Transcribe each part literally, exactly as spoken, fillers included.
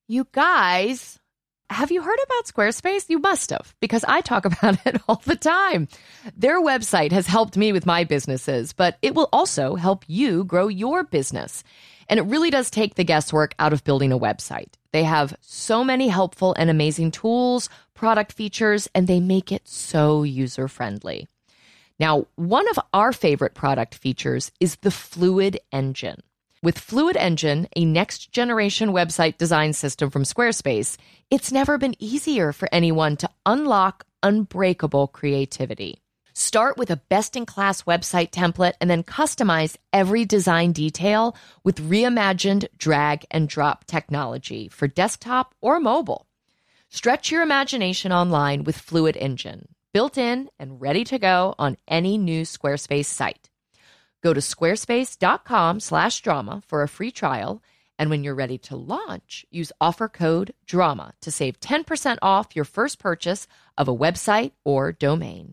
You guys, have you heard about Squarespace? You must have, because I talk about it all the time. Their website has helped me with my businesses, but it will also help you grow your business. And it really does take the guesswork out of building a website. They have so many helpful and amazing tools, product features, and they make it so user-friendly. Now, one of our favorite product features is the Fluid Engine. With Fluid Engine, a next-generation website design system from Squarespace, it's never been easier for anyone to unlock unbreakable creativity. Start with a best-in-class website template and then customize every design detail with reimagined drag-and-drop technology for desktop or mobile. Stretch your imagination online with Fluid Engine, built in and ready to go on any new Squarespace site. Go to squarespace.com slash drama for a free trial, and when you're ready to launch, use offer code DRAMA to save ten percent off your first purchase of a website or domain.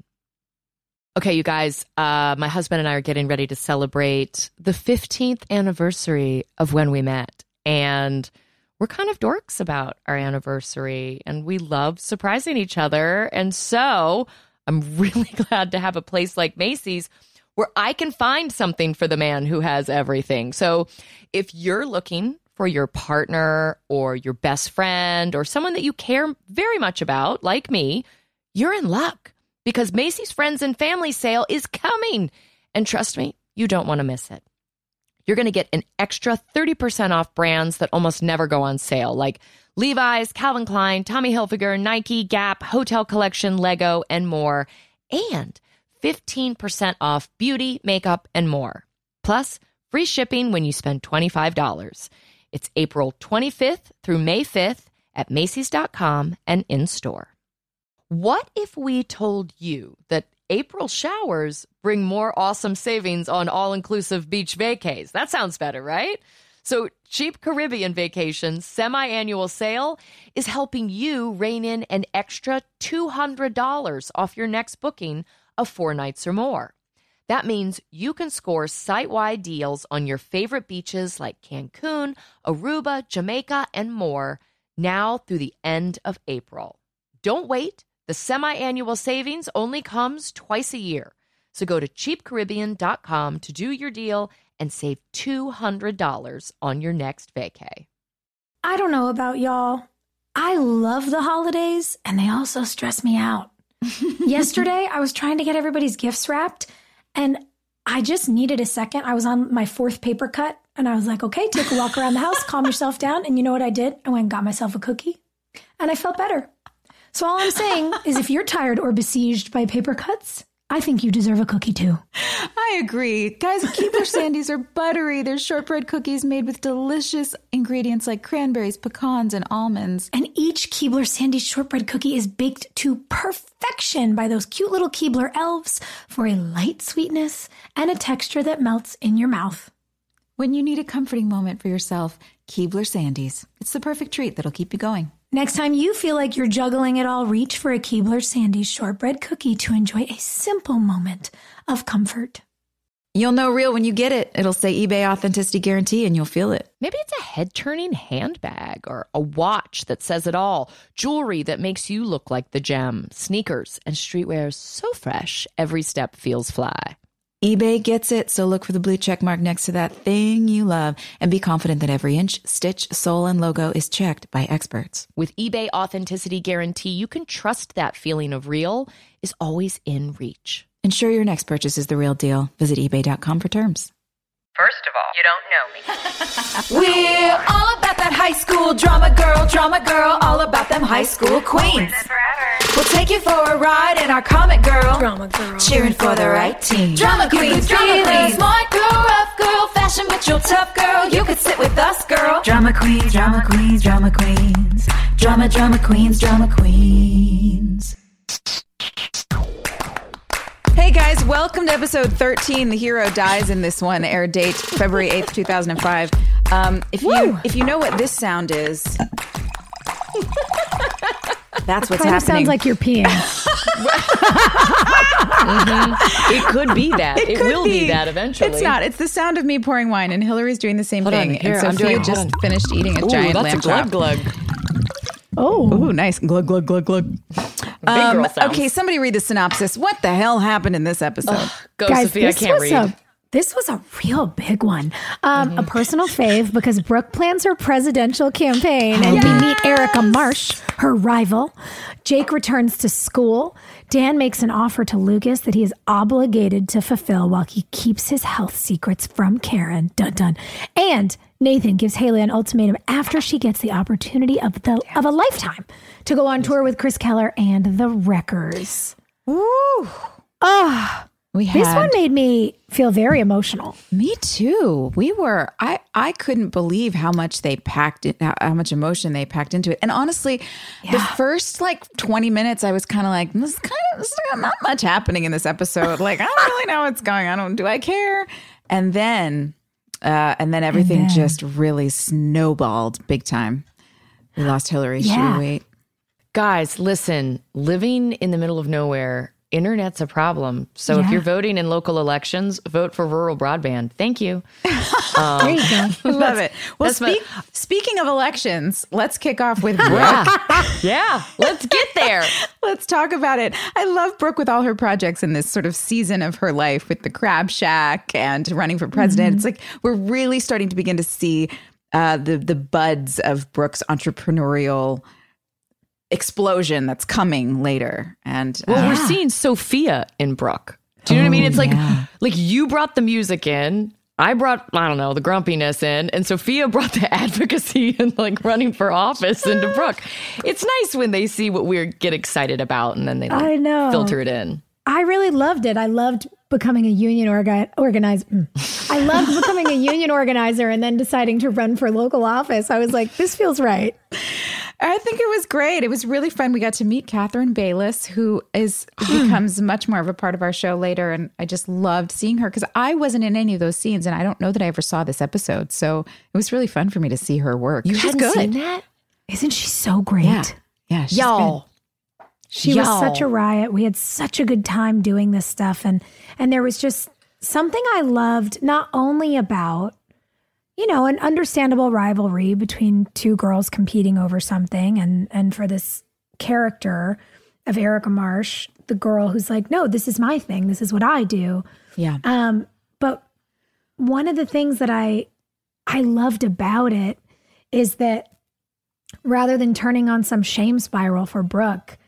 Okay, you guys, uh, my husband and I are getting ready to celebrate the fifteenth anniversary of when we met, and we're kind of dorks about our anniversary, and we love surprising each other, and so I'm really glad to have a place like Macy's where I can find something for the man who has everything. So if you're looking for your partner or your best friend or someone that you care very much about, like me, you're in luck because Macy's Friends and Family Sale is coming. And trust me, you don't want to miss it. You're going to get an extra thirty percent off brands that almost never go on sale, like Levi's, Calvin Klein, Tommy Hilfiger, Nike, Gap, Hotel Collection, Lego, and more. And fifteen percent off beauty, makeup, and more. Plus, free shipping when you spend twenty-five dollars. It's April twenty-fifth through May fifth at Macy's dot com and in-store. What if we told you that April showers bring more awesome savings on all-inclusive beach vacays? That sounds better, right? So Cheap Caribbean Vacations semi-annual sale is helping you rein in an extra two hundred dollars off your next booking of four nights or more. That means you can score site-wide deals on your favorite beaches like Cancun, Aruba, Jamaica, and more now through the end of April. Don't wait. The semi-annual savings only comes twice a year. So go to cheap caribbean dot com to do your deal and save two hundred dollars on your next vacay. I don't know about y'all. I love the holidays, and they also stress me out. Yesterday, I was trying to get everybody's gifts wrapped, and I just needed a second. I was on my fourth paper cut, and I was like, okay, take a walk around the house, calm yourself down. And you know what I did? I went and got myself a cookie, and I felt better. So all I'm saying is if you're tired or besieged by paper cuts, I think you deserve a cookie too. I agree. Guys, Keebler Sandies are buttery. They're shortbread cookies made with delicious ingredients like cranberries, pecans, and almonds. And each Keebler Sandies shortbread cookie is baked to perfection by those cute little Keebler elves for a light sweetness and a texture that melts in your mouth. When you need a comforting moment for yourself, Keebler Sandies. It's the perfect treat that'll keep you going. Next time you feel like you're juggling it all, reach for a Keebler Sandies shortbread cookie to enjoy a simple moment of comfort. You'll know real when you get it. It'll say eBay Authenticity Guarantee and you'll feel it. Maybe it's a head-turning handbag or a watch that says it all. Jewelry that makes you look like the gem. Sneakers and streetwear so fresh, every step feels fly. eBay gets it, so look for the blue check mark next to that thing you love and be confident that every inch, stitch, sole, and logo is checked by experts. With eBay Authenticity Guarantee, you can trust that feeling of real is always in reach. Ensure your next purchase is the real deal. Visit ebay dot com for terms. First of all, you don't know me. We're all about that high school drama girl, drama girl, all about them high school queens. We'll take you for a ride in our comic girl, Drama girl, cheering for the right team. Drama queens, drama queens, smart girl, rough girl, fashion but you're tough girl. You could sit with us, girl. Drama queens, drama queens, drama queens, drama, drama queens, drama queens. Hey guys, welcome to episode thirteen. The hero dies in this one. Air date February eighth, two thousand five. Um, if Woo. you if you know what this sound is, that's what's kind of happening. sounds like you're peeing. Mm-hmm. It could be that. It, It it could will be. be. that eventually. It's not. It's the sound of me pouring wine, and Hillary's doing the same Hold on, thing. here, and I'm Sophia doing- just hold on. finished eating a Ooh, giant that's lamb a glug chop. glug. Oh, Ooh, nice. Glug, glug, glug, glug. Big girl sounds. Okay, somebody read the synopsis. What the hell happened in this episode? Go, guys, Sophia. I this can't was read. a this was a real big one. Um, A personal fave because Brooke plans her presidential campaign, and we meet Erica Marsh, her rival. Jake returns to school. Dan makes an offer to Lucas that he is obligated to fulfill while he keeps his health secrets from Karen. Dun dun. And Nathan gives Haley an ultimatum after she gets the opportunity of the of a lifetime to go on tour with Chris Keller and the Wreckers. Woo. Oh, We had, this one made me feel very emotional. Me too. We were. I. I couldn't believe how much they packed it. How, how much emotion they packed into it. And honestly, the first like twenty minutes, I was kind of like, this is kind of this is not much happening in this episode. Like, I don't really know what's going on. Do I care? And then, uh, and then everything And then- just really snowballed big time. We lost Hillary. Should Yeah. we wait? Guys, listen, living in the middle of nowhere, internet's a problem. So if Yeah. you're voting in local elections, vote for rural broadband. Thank you. There you go. I love it. Well, that's my- speak, speaking of elections, let's kick off with Brooke. Yeah. yeah. Let's get there. Let's talk about it. I love Brooke with all her projects in this sort of season of her life with the Crab Shack and running for president. It's like we're really starting to begin to see uh, the the buds of Brooke's entrepreneurial explosion that's coming later. And Well, uh, we're seeing Sophia in Brooke. Do you know what I mean? It's like like you brought the music in. I brought, I don't know, the grumpiness in, and Sophia brought the advocacy and like running for office into Brooke. It's nice when they see what we get excited about and then they like, I know. filter it in. I really loved it. I loved becoming a union orga- organizer. I loved becoming a union organizer and then deciding to run for local office. I was like, this feels right. I think it was great. It was really fun. We got to meet Catherine Bayless, who is becomes much more of a part of our show later. And I just loved seeing her because I wasn't in any of those scenes. And I don't know that I ever saw this episode. So it was really fun for me to see her work. You She's hadn't good. seen that? Isn't she so great? Yeah. Yeah. She's Y'all. She was Y'all. such a riot. We had such a good time doing this stuff. And and there was just something I loved, not only about, you know, an understandable rivalry between two girls competing over something and and for this character of Erica Marsh, the girl who's like, no, this is my thing. This is what I do. good. Yeah. Um, but one of the things that I I loved about it is that rather than turning on some shame spiral for Brooke,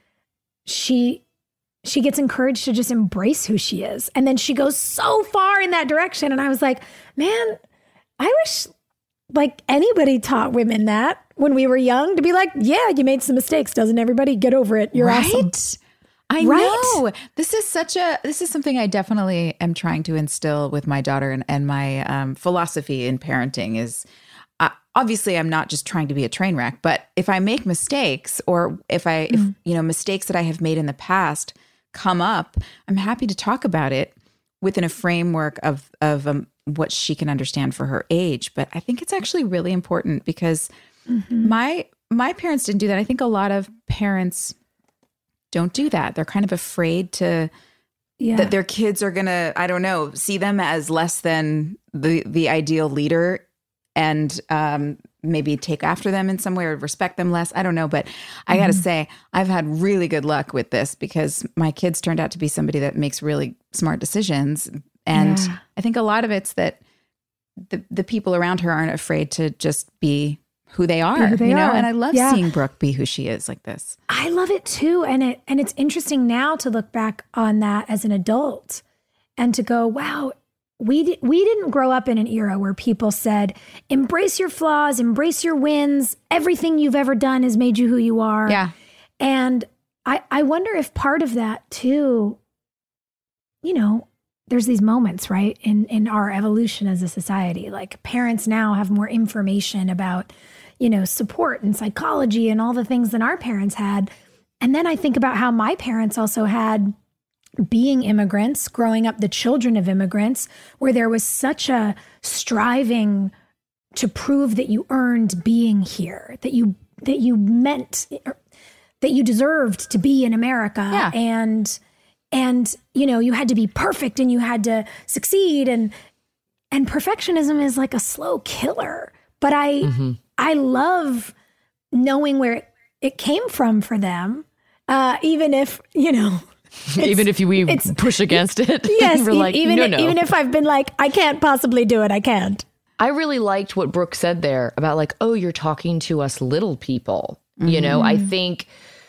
she she gets encouraged to just embrace who she is. And then she goes so far in that direction. And I was like, man, I wish like anybody taught women that when we were young to be like, yeah, you made some mistakes. Doesn't everybody? Get over it. You're right? awesome. I Right? know. This is such a, this is something I definitely am trying to instill with my daughter, and, and my um, philosophy in parenting is uh, obviously I'm not just trying to be a train wreck, but if I make mistakes or if I, if, you know, mistakes that I have made in the past come up, I'm happy to talk about it within a framework of, of um, what she can understand for her age. But I think it's actually really important because my, my parents didn't do that. I think a lot of parents don't do that. They're kind of afraid to Yeah. that their kids are gonna, I don't know, see them as less than the the ideal leader, and um, maybe take after them in some way or respect them less. I don't know, but I got to say, I've had really good luck with this because my kids turned out to be somebody that makes really smart decisions, and Yeah. I think a lot of it's that the the people around her aren't afraid to just be who they are, who they you know. are. And I love Yeah. seeing Brooke be who she is like this. I love it too. And it and it's interesting now to look back on that as an adult and to go, wow, we di- we didn't grow up in an era where people said, embrace your flaws, embrace your wins. Everything you've ever done has made you who you are. Yeah. And I, I wonder if part of that too, you know, there's these moments, right, in, in our evolution as a society. Like parents now have more information about, you know, support and psychology and all the things than our parents had. And then I think about how my parents also had being immigrants, growing up the children of immigrants, where there was such a striving to prove that you earned being here, that you that you meant that you deserved to be in America. Yeah. And and you know, you had to be perfect and you had to succeed, and and perfectionism is like a slow killer. But I I love knowing where it came from for them. Uh, even if, you know, even if we push against it. Yes, we're like, even, no, no. even if I've been like, I can't possibly do it, I can't. I really liked what Brooke said there about like, oh, you're talking to us little people. Mm-hmm. You know, I think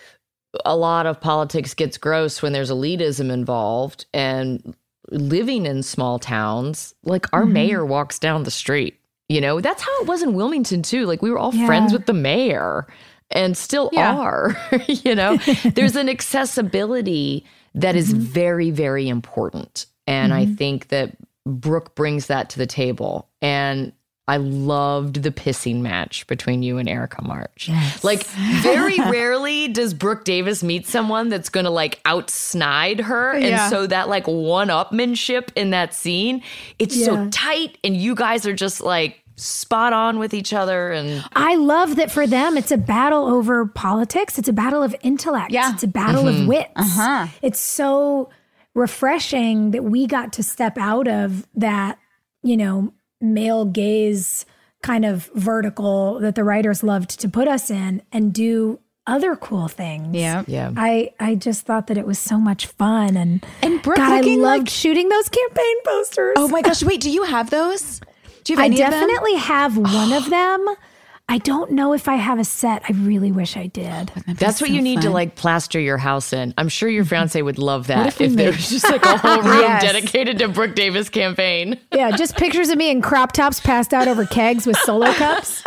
a lot of politics gets gross when there's elitism involved, and living in small towns, like our mm-hmm. mayor walks down the street. You know, that's how it was in Wilmington too. Like we were all yeah. friends with the mayor and still yeah. are, you know, there's an accessibility that mm-hmm. is very, very important. And mm-hmm. I think that Brooke brings that to the table. And I loved the pissing match between you and Erica March. Yes. Like very rarely does Brooke Davis meet someone that's going to like outsnide her. Yeah. And so that like one-upmanship in that scene, it's yeah. so tight. And you guys are just like spot on with each other. And I love that for them, it's a battle over politics. It's a battle of intellect. Yeah. It's a battle mm-hmm. of wits. Uh-huh. It's so refreshing that we got to step out of that, you know, male gaze kind of vertical that the writers loved to put us in and do other cool things. Yeah. Yeah. I, I just thought that it was so much fun. And, and Brooke God, I loved like, shooting those campaign posters. Oh my gosh. Wait, do you have those? Do you have I any definitely of them? have one of them. I don't know if I have a set. I really wish I did. That's what so you need fun. to like plaster your house in. I'm sure your fiance would love that if if, we there made- was just like a whole room Yes. dedicated to Brooke Davis campaign. Yeah, just pictures of me in crop tops passed out over kegs with Solo cups.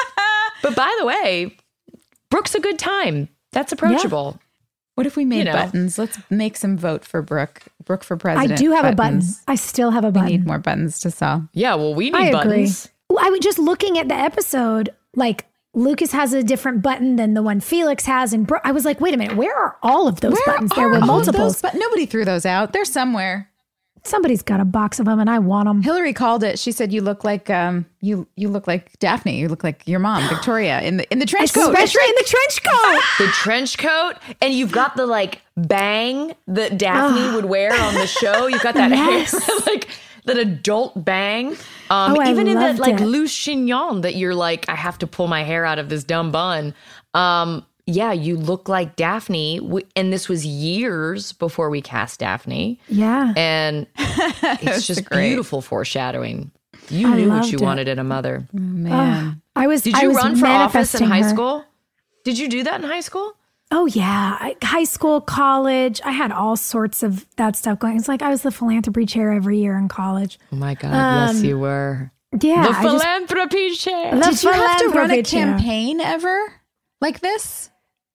But by the way, Brooke's a good time. That's approachable. What if we made You know. buttons? Let's make some vote for Brooke. Brooke for I president. do have a button. buttons. I still have a We button. need more buttons to sell. Yeah, well, we I need agree. buttons. Well, I was just looking at the episode, like Lucas has a different button than the one Felix has. And Bro- I was like, wait a minute, where are all of those Where buttons? There are were all of multiples. those, but nobody threw those out. They're somewhere. Somebody's got a box of them and I want them. Hillary called it. She said, "You look like um, you you look like Daphne. You look like your mom, Victoria, in the in the trench coat, Especially in the trench coat. The trench coat, and you've got the like bang that Daphne would wear on the show. You've got that Yes. hair, like that adult bang. Um, Oh, I even in that loved like it. loose chignon that you're like, I have to pull my hair out of this dumb bun. Um, yeah, you look like Daphne. W- And this was years before we cast Daphne. Yeah. And it's just great. beautiful foreshadowing. You I knew what loved you it. wanted in a mother. Man, I was. Did I you was run for office in manifesting high her. school? Did you do that in high school? Oh yeah, I, high school, college. I had all sorts of that stuff going. It's like I was the philanthropy chair every year in college. Oh my God, yes, you were. Yeah, The I just- philanthropy chair. The did you have to run philanthropy a chair. campaign ever like this?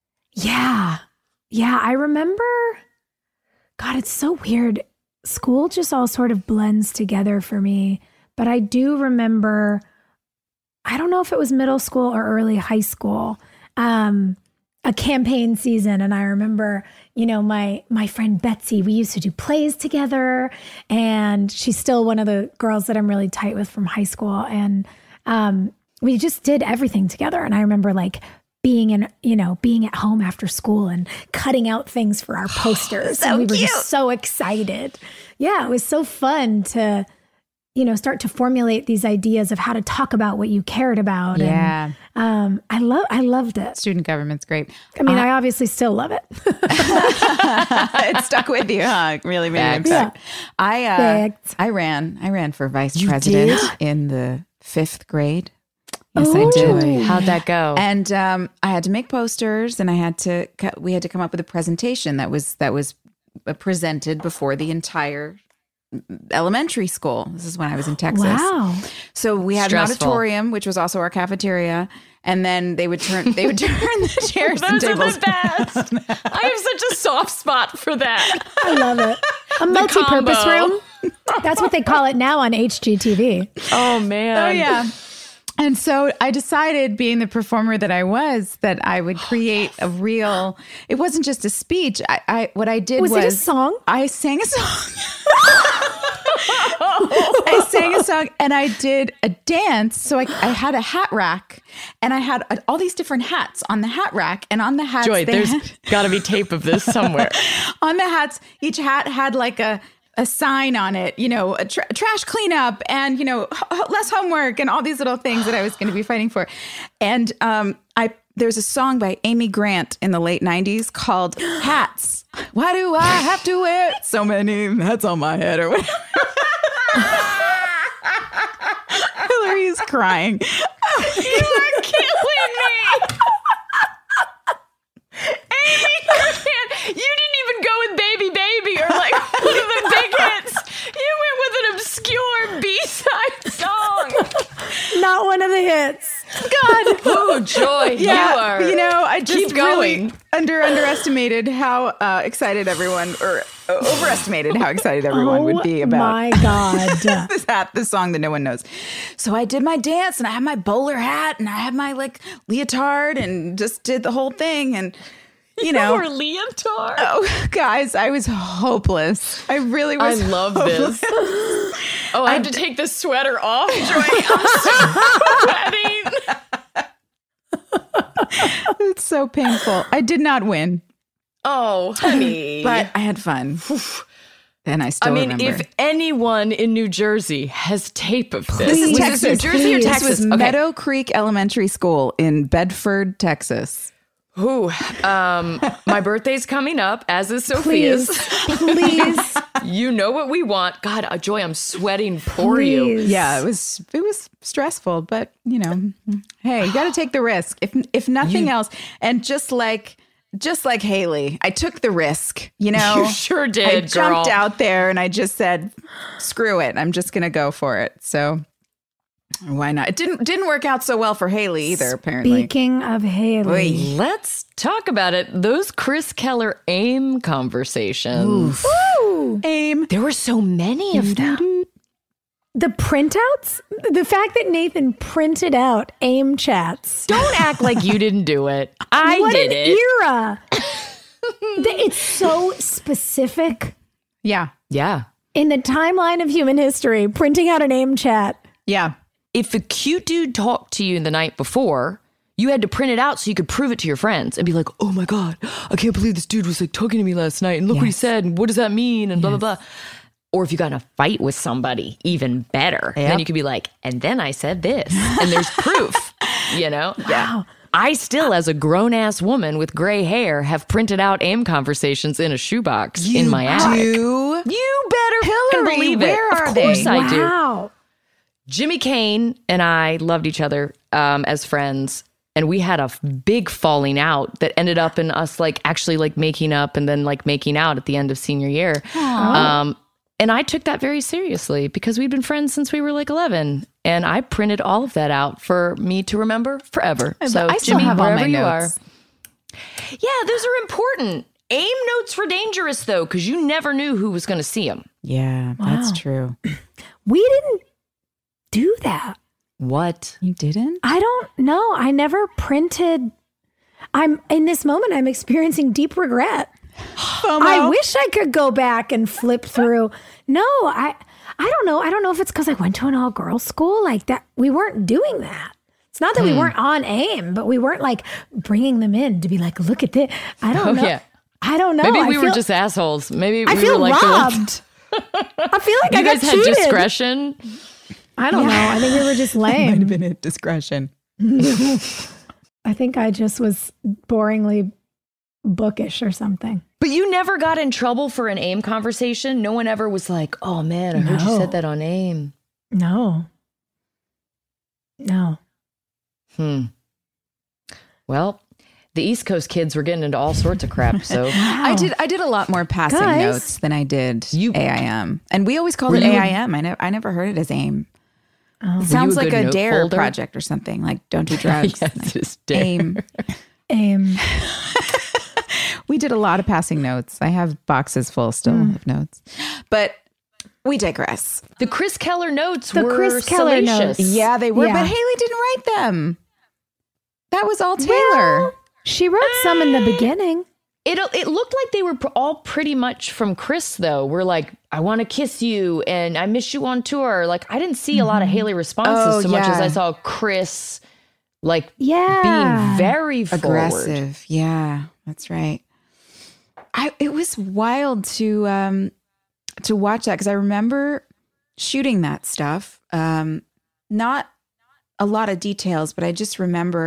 Yeah, yeah. I remember. God, it's so weird. School just all sort of blends together for me. But I do remember. I don't know if it was middle school or early high school. Um, a campaign season. And I remember, you know, my, my friend Betsy, we used to do plays together, and she's still one of the girls that I'm really tight with from high school. And, um, we just did everything together. And I remember like being in, you know, being at home after school and cutting out things for our posters. So and we were cute. just so excited. Yeah. It was so fun to, you know, start to formulate these ideas of how to talk about what you cared about. Yeah. And, um, I love, I loved it. Student government's great. I mean, I obviously still love it. It stuck with you, huh? It really made an Facts. impact. I uh, Facts. I ran. I ran for vice You president did? in the fifth grade. Yes, Oh. I did. Joy, how'd that go? And um, I had to make posters, and I had to. co- We had to come up with a presentation that was that was uh, presented before the entire elementary school. This is when I was in Texas. Wow. So we had Stressful. an auditorium, which was also our cafeteria, and then they would turn they would turn the chairs and Those are tables. the best. I have such a soft spot for that. I love it. A multi-purpose combo. room. That's what they call it now on H G T V. Oh man. Oh yeah. And so I decided, being the performer that I was, that I would create a real. It wasn't just a speech. I, I what I did Was was, it a song? I sang a song. I sang a song and I did a dance. So I, I had a hat rack, and I had uh, all these different hats on the hat rack, and on the hats, Joy, they there's had- got to be tape of this somewhere. on the hats, each hat had like a a sign on it, you know, a tra- trash cleanup, and, you know, h- less homework, and all these little things that I was going to be fighting for. And um, I there's a song by Amy Grant in the late nineties called Hats. Why do I have to wear so many hats on my head or whatever? Hillary's crying. You are killing me. Amy Grant, you didn't even go with Baby Baby or like one of the big hits. You went with an obscure B-side song. Not one of the hits. God, oh joy, Yeah, you are. you know, I just Keep going. really under underestimated how uh, excited everyone, or uh, overestimated how excited everyone Oh would be about my God. this hat, this song that no one knows. So I did my dance, and I had my bowler hat, and I had my like leotard, and just did the whole thing, and you know, Poor leotard. oh guys, I was hopeless. I really I was. love hopeless. this. Oh, I have to take the sweater off, Joy. I'm sweating. It's so painful. I did not win, Oh, honey. but I had fun. Then I still I mean, remember. if anyone in New Jersey has tape of this, This is was Texas. New Jersey or Please. Texas? This was Okay. Meadow Creek Elementary School in Bedford, Texas. Ooh, um, my birthday's coming up, as is Sophia's. Please, please, You know what we want. God, uh, Joy, I'm sweating for you. please. Yeah, it was it was stressful, but you know, hey, you got to take the risk. If if nothing else, and just like just like Haley, I took the risk. You know, You sure did, I jumped girl. out there and I just said, "Screw it! I'm just gonna go for it." So why not? It didn't didn't work out so well for Haley either. Apparently, Speaking of Haley, Oy. Let's talk about it. Those Chris Keller AIM conversations. aim. There were so many of them. the printouts, the fact that Nathan printed out AIM chats. Don't act like you didn't do it. I what did an it. era! Th- it's so specific Yeah, Yeah. in the timeline of human history. Printing out an AIM chat. yeah. If a cute dude talked to you the night before, you had to print it out so you could prove it to your friends and be like, oh my God, I can't believe this dude was like talking to me last night. And look what he Yes. said. And what does that mean? And blah, blah, blah. Or if you got in a fight with somebody, even better. Then you could be like, and then I said this. And there's proof, you know? Wow. I still, as a grown-ass woman with gray hair, have printed out AIM conversations in a shoebox in my attic. Do You better fucking Hillary, believe it. where are Of course they? I do. Wow. Jimmy Kane and I loved each other um, as friends, and we had a f- big falling out that ended up in us like actually like making up and then like making out at the end of senior year. Um, and I took that very seriously because we'd been friends since we were like eleven, and I printed all of that out for me to remember forever. So I still Jimmy, have all wherever my you notes. are, yeah, those are important. AIM notes were dangerous though because you never knew who was going to see them. Yeah, Wow. that's true. We didn't do that. What? You didn't? I don't know. I never printed. I'm in this moment, I'm experiencing deep regret. I wish I could go back and flip through. No, I I don't know. I don't know if it's because I went to an all girls school like that. We weren't doing that. It's not that we weren't on AIM, but we weren't like bringing them in to be like, look at this. I don't Oh, know. yeah. I don't know. Maybe I we were feel- just assholes. Maybe I we feel were like the ones- robbed. I feel like You I got guys had cheated. discretion. I don't know. I think we were just Might have lame. been at discretion. I think I just was boringly bookish or something. But you never got in trouble for an AIM conversation? No one ever was like, oh man, I heard you No. said that on AIM. No. No. Hmm. Well, the East Coast kids were getting into all sorts of crap. So I did. I did a lot more passing Guys. notes than I did You- A I M, and we always called Were it you A a- I M. I never. I never heard it as AIM. Oh. It sounds you a like good a note dare folder? project or something. Like don't do drugs. yes, Like, it's dare. AIM. AIM. We did a lot of passing notes. I have boxes full still Mm. of notes, but we digress. The Chris Keller notes The were Chris Keller salacious. notes. Yeah, they were, Yeah. but Haley didn't write them. That was all Taylor. Well, she wrote some in the beginning. It it looked like they were pr- all pretty much from Chris, though. We're like, I want to kiss you and I miss you on tour. Like, I didn't see a lot of Haley responses Oh, so much as yeah. I saw Chris, like, Yeah. being very forward. Aggressive. Yeah, that's right. I it was wild to um to watch that because I remember shooting that stuff. Um not a lot of details, but I just remember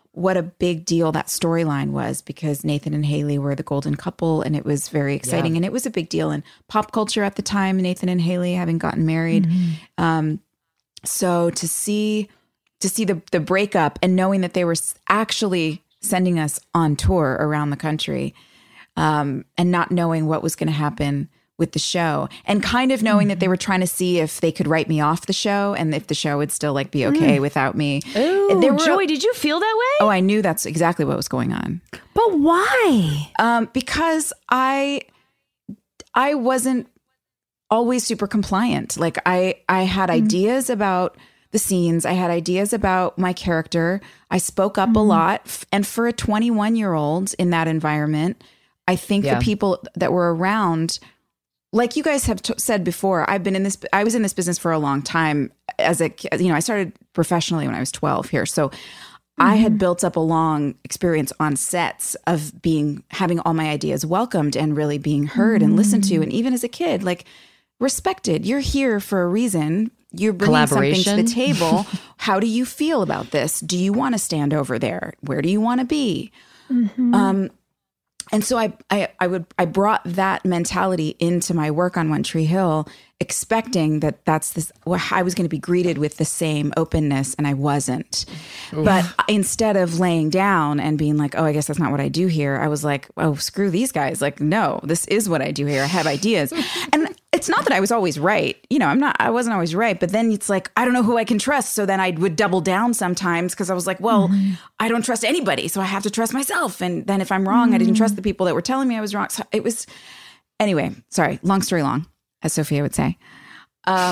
what a big deal that storyline was, because Nathan and Haley were the golden couple, and it was very exciting. Yeah. And it was a big deal in pop culture at the time, Nathan and Haley having gotten married. Mm-hmm. Um, so to see to see the the breakup and knowing that they were actually sending us on tour around the country, um, and not knowing what was going to happen with the show, and kind of knowing mm-hmm. that they were trying to see if they could write me off the show and if the show would still like be okay mm. without me. Ooh, there were, Joey, did you feel that way? Oh, I knew that's exactly what was going on. But why? Um, because I, I wasn't always super compliant. Like I, I had mm. ideas about the scenes. I had ideas about my character. I spoke up mm. a lot. And for a twenty-one year old in that environment, I think yeah. the people that were around, like you guys have t- said before, I've been in this, I was in this business for a long time as a, you know, I started professionally when I was twelve here. So mm-hmm. I had built up a long experience on sets of being, having all my ideas welcomed and really being heard mm-hmm. and listened to. And even as a kid, like respected, you're here for a reason. You're bringing something to the table. How do you feel about this? Do you want to stand over there? Where do you want to be? Mm-hmm. Um, And so I, I, I would, I brought that mentality into my work on One Tree Hill, expecting that that's this, well, I was going to be greeted with the same openness, and I wasn't. Oof. But instead of laying down and being like, oh, I guess that's not what I do here, I was like, oh, screw these guys. Like, no, this is what I do here. I have ideas. And it's not that I was always right. You know, I'm not, I wasn't always right. But then it's like, I don't know who I can trust. So then I would double down sometimes because I was like, well, mm-hmm. I don't trust anybody. So I have to trust myself. And then if I'm wrong, mm-hmm. I didn't trust the people that were telling me I was wrong. So it was, anyway, sorry, long story long, as Sophia would say. Um,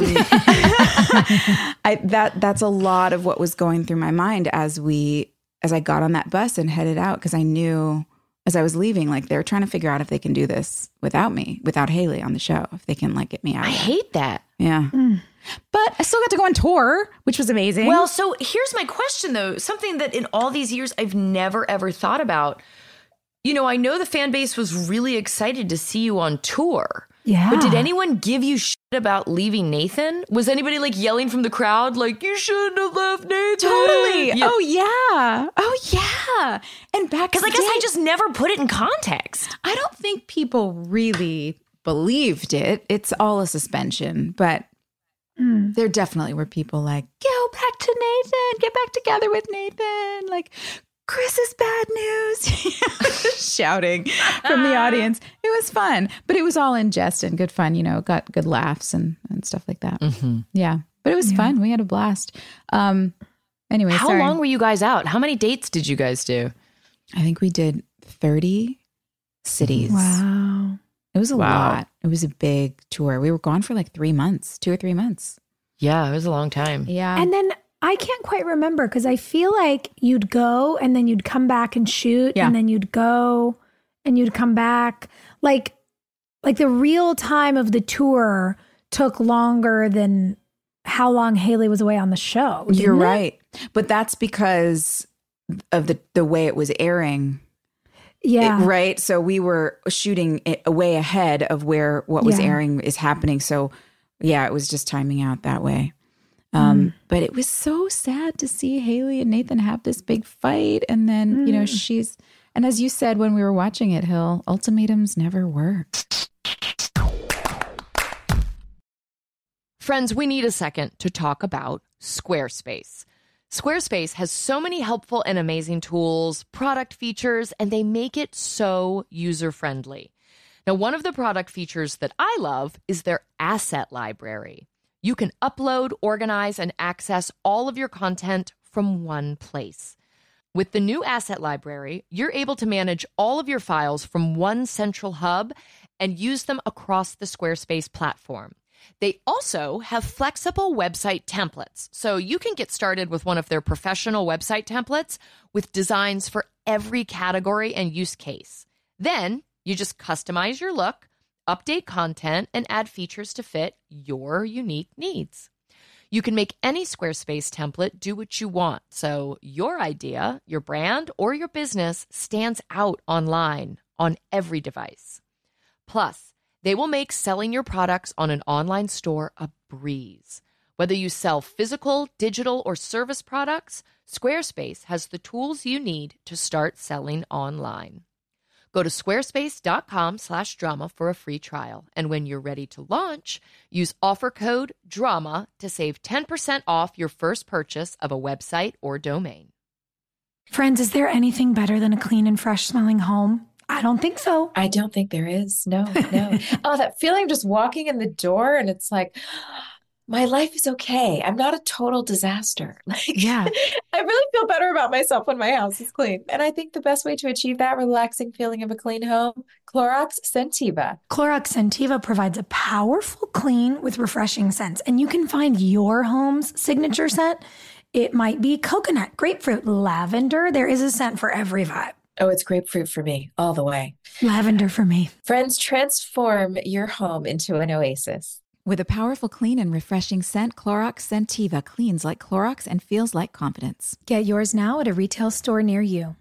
I, that that's a lot of what was going through my mind as we, as I got on that bus and headed out, because I knew as I was leaving, like they're trying to figure out if they can do this without me, without Haley on the show, if they can like get me out. I of hate that. Yeah. Mm. But I still got to go on tour, which was amazing. Well, so here's my question though, something that in all these years I've never ever thought about. You know, I know the fan base was really excited to see you on tour. Yeah. But did anyone give you shit about leaving Nathan? Was anybody like yelling from the crowd, like, you shouldn't have left Nathan? Totally. Yeah. Oh, yeah. Oh, yeah. And back Because I guess I just never put it in context. I don't think people really believed it. It's all a suspension. But mm. there definitely were people like, go back to Nathan. Get back together with Nathan. Like, Chris is bad news. Shouting from the audience. It was fun, but it was all in jest and good fun, you know, got good laughs and, and stuff like that. Mm-hmm. Yeah, but it was yeah. fun. We had a blast. Um, anyway, How sorry. long were you guys out? How many dates did you guys do? I think we did thirty cities. Wow. It was a wow. lot. It was a big tour. We were gone for like three months, two or three months. Yeah, it was a long time. Yeah. And then I can't quite remember because I feel like you'd go and then you'd come back and shoot yeah. and then you'd go and you'd come back. Like, like the real time of the tour took longer than how long Haley was away on the show. You're it? right. But that's because of the, the way it was airing. Yeah. It, right. So we were shooting it way ahead of where what was yeah. airing is happening. So yeah, it was just timing out that way. Um, mm. But it was so sad to see Haley and Nathan have this big fight. And then, mm. you know, she's, and as you said when we were watching it, Hill, ultimatums never work. Friends, we need a second to talk about Squarespace. Squarespace has so many helpful and amazing tools, product features, and they make it so user-friendly. Now, one of the product features that I love is their asset library. You can upload, organize, and access all of your content from one place. With the new asset library, you're able to manage all of your files from one central hub and use them across the Squarespace platform. They also have flexible website templates, so you can get started with one of their professional website templates with designs for every category and use case. Then you just customize your look, update content, and add features to fit your unique needs. You can make any Squarespace template do what you want, so your idea, your brand, or your business stands out online on every device. Plus, they will make selling your products on an online store a breeze. Whether you sell physical, digital, or service products, Squarespace has the tools you need to start selling online. Go to squarespace.com slash drama for a free trial. And when you're ready to launch, use offer code DRAMA to save ten percent off your first purchase of a website or domain. Friends, is there anything better than a clean and fresh smelling home? I don't think so. I don't think there is. No, no. Oh, that feeling of just walking in the door and it's like, my life is okay. I'm not a total disaster. Like, Yeah. I really feel better about myself when my house is clean. And I think the best way to achieve that relaxing feeling of a clean home, Clorox Scentiva. Clorox Scentiva provides a powerful clean with refreshing scents, and you can find your home's signature scent. It might be coconut, grapefruit, lavender. There is a scent for every vibe. Oh, it's grapefruit for me all the way. Lavender for me. Friends, transform your home into an oasis. With a powerful, clean, and refreshing scent, Clorox Scentiva cleans like Clorox and feels like confidence. Get yours now at a retail store near you.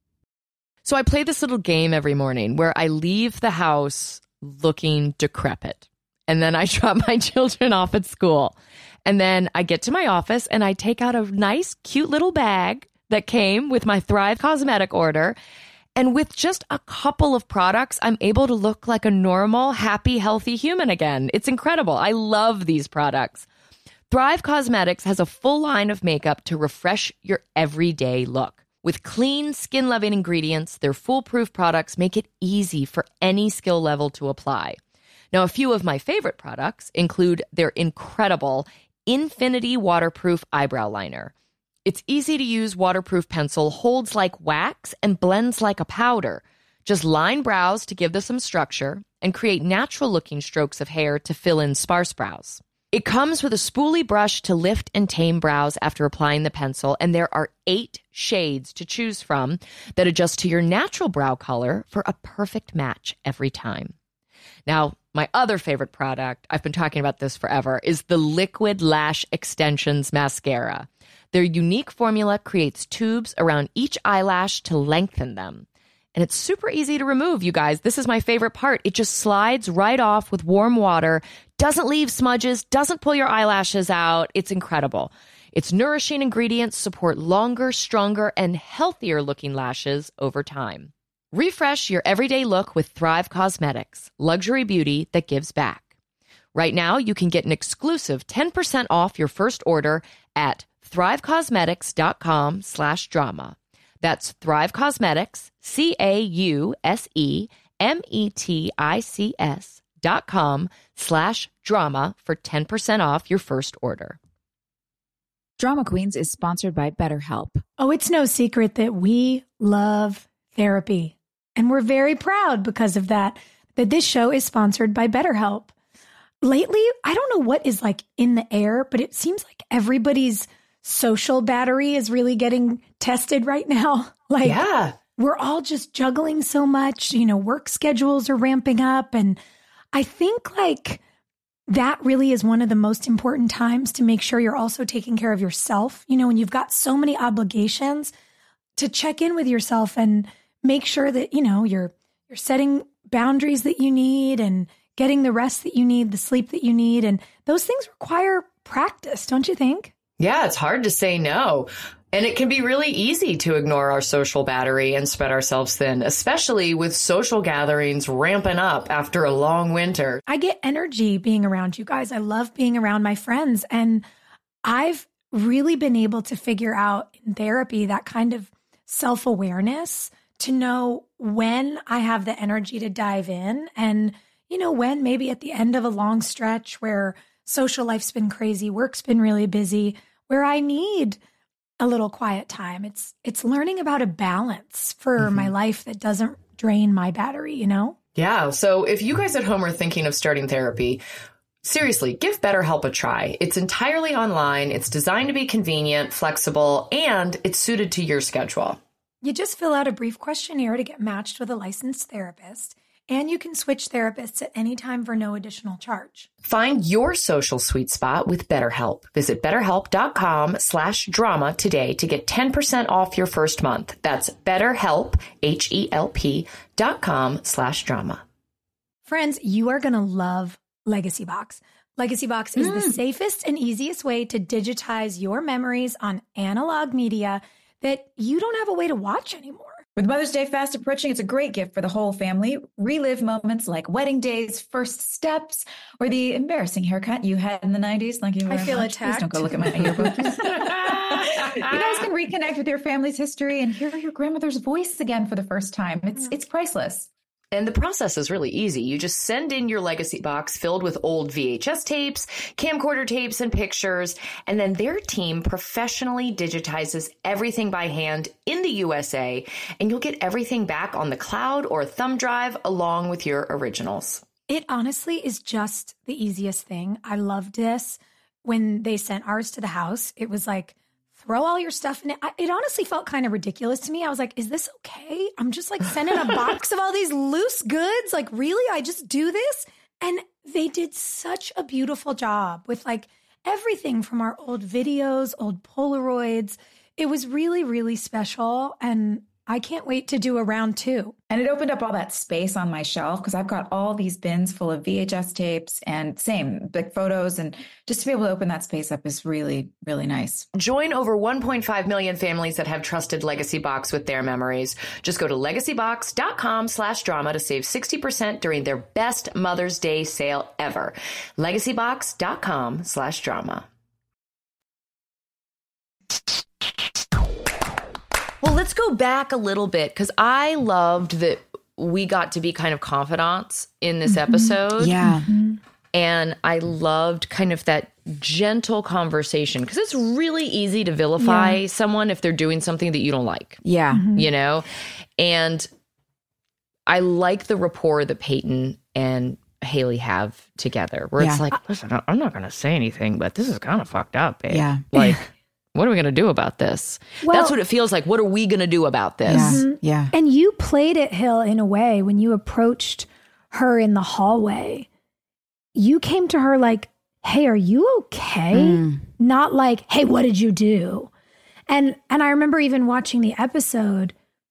So I play this little game every morning where I leave the house looking decrepit. And then I drop my children off at school. And then I get to my office and I take out a nice, cute little bag that came with my Thrive Cosmetic order. And with just a couple of products, I'm able to look like a normal, happy, healthy human again. It's incredible. I love these products. Thrive Cosmetics has a full line of makeup to refresh your everyday look. With clean, skin-loving ingredients, their foolproof products make it easy for any skill level to apply. Now, a few of my favorite products include their incredible Infinity Waterproof Eyebrow Liner. Its easy-to-use waterproof pencil holds like wax and blends like a powder. Just line brows to give them some structure and create natural-looking strokes of hair to fill in sparse brows. It comes with a spoolie brush to lift and tame brows after applying the pencil, and there are eight shades to choose from that adjust to your natural brow color for a perfect match every time. Now, my other favorite product, I've been talking about this forever, is the Liquid Lash Extensions Mascara. Their unique formula creates tubes around each eyelash to lengthen them. And it's super easy to remove, you guys. This is my favorite part. It just slides right off with warm water, doesn't leave smudges, doesn't pull your eyelashes out. It's incredible. Its nourishing ingredients support longer, stronger, and healthier looking lashes over time. Refresh your everyday look with Thrive Cosmetics, luxury beauty that gives back. Right now, you can get an exclusive ten percent off your first order at thrivecosmetics.com slash drama. That's Thrive Cosmetics, C A U S E M E T I C S dot com slash drama for ten percent off your first order. Drama Queens is sponsored by BetterHelp. Oh, it's no secret that we love therapy. And we're very proud because of that, that this show is sponsored by BetterHelp. Lately, I don't know what is like in the air, but it seems like everybody's social battery is really getting tested right now. Like, Yeah. we're all just juggling so much, you know, work schedules are ramping up. And I think like that really is one of the most important times to make sure you're also taking care of yourself. You know, when you've got so many obligations, to check in with yourself and make sure that, you know, you're, you're setting boundaries that you need and getting the rest that you need, the sleep that you need. And those things require practice, don't you think? Yeah, it's hard to say no. And it can be really easy to ignore our social battery and spread ourselves thin, especially with social gatherings ramping up after a long winter. I get energy being around you guys. I love being around my friends. And I've really been able to figure out in therapy that kind of self-awareness to know when I have the energy to dive in and, you know, when maybe at the end of a long stretch where social life's been crazy, work's been really busy, where I need a little quiet time. It's it's learning about a balance for Mm-hmm. my life that doesn't drain my battery, you know? Yeah. So if you guys at home are thinking of starting therapy, seriously, give BetterHelp a try. It's entirely online. It's designed to be convenient, flexible, and it's suited to your schedule. You just fill out a brief questionnaire to get matched with a licensed therapist, and you can switch therapists at any time for no additional charge. Find your social sweet spot with BetterHelp. Visit betterhelp.com slash drama today to get ten percent off your first month. That's BetterHelp, H E L P dot com slash drama. Friends, you are going to love Legacy Box. Legacy Box is mm. the safest and easiest way to digitize your memories on analog media that you don't have a way to watch anymore. With Mother's Day fast approaching, it's a great gift for the whole family. Relive moments like wedding days, first steps, or the embarrassing haircut you had in the nineties. Thank you very I feel much. attacked. Please don't go look at my yearbook. You guys can reconnect with your family's history and hear your grandmother's voice again for the first time. It's it's priceless. And the process is really easy. You just send in your legacy box filled with old V H S tapes, camcorder tapes, and pictures, and then their team professionally digitizes everything by hand in the U S A, and you'll get everything back on the cloud or thumb drive along with your originals. It honestly is just the easiest thing. I loved this. When they sent ours to the house, it was like, throw all your stuff in it. I, it honestly felt kind of ridiculous to me. I was like, is this okay? I'm just like sending a box of all these loose goods. Like, really? I just do this? And they did such a beautiful job with like everything from our old videos, old Polaroids. It was really, really special. And I can't wait to do a round two. And it opened up all that space on my shelf because I've got all these bins full of V H S tapes and same big photos. And just to be able to open that space up is really, really nice. Join over one point five million families that have trusted Legacy Box with their memories. Just go to legacybox.com slash drama to save sixty percent during their best Mother's Day sale ever. legacybox.com slash drama. Well, let's go back a little bit because I loved that we got to be kind of confidants in this mm-hmm. episode. Yeah. Mm-hmm. And I loved kind of that gentle conversation because it's really easy to vilify yeah. someone if they're doing something that you don't like. Yeah. Mm-hmm. You know? And I like the rapport that Peyton and Haley have together where Yeah. it's like, listen, I'm not going to say anything, but this is kind of fucked up, babe. Yeah. Like, what are we going to do about this? Well, That's what it feels like. What are we going to do about this? Yeah. Mhm. Yeah. And you played it, Hill, in a way when you approached her in the hallway. You came to her like, hey, are you okay? Mm. Not like, hey, what did you do? And and I remember even watching the episode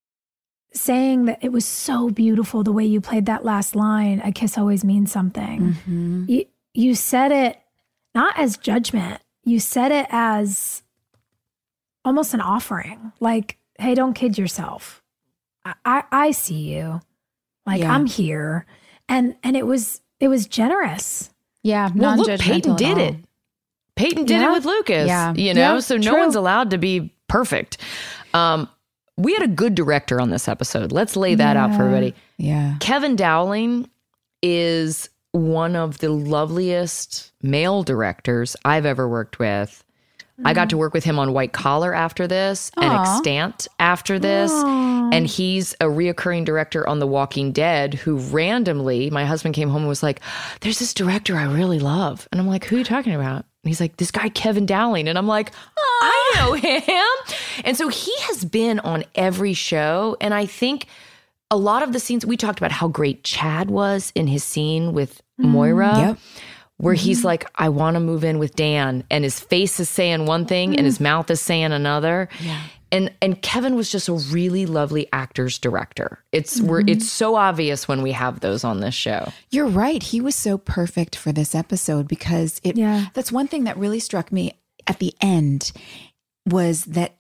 saying that it was so beautiful the way you played that last line, a kiss always means something. Mm-hmm. You, you said it not as judgment. You said it as almost an offering. Like, hey, don't kid yourself. I, I, I see you. Like, Yeah. I'm here. And and it was it was generous. Yeah. Well, look, non-judgmental Peyton at did all. it. Peyton did Yeah. it with Lucas, Yeah. you know, Yeah, so no true. one's allowed to be perfect. Um, we had a good director on this episode. Let's lay that out for Yeah. everybody. Yeah. Kevin Dowling is one of the loveliest male directors I've ever worked with. I got to work with him on White Collar after this and Aw. Extant after this. And he's a reoccurring director on The Walking Dead who randomly, my husband came home and was like, there's this director I really love. And I'm like, who are you talking about? And he's like, this guy, Kevin Dowling. And I'm like, I know him. And so he has been on every show. And I think a lot of the scenes, we talked about how great Chad was in his scene with Moira. Yep. Where he's like, I want to move in with Dan, and his face is saying one thing and his mouth is saying another. Yeah. And and Kevin was just a really lovely actor's director. It's we're it's so obvious when we have those on this show. You're right. He was so perfect for this episode because it Yeah. that's one thing that really struck me at the end was that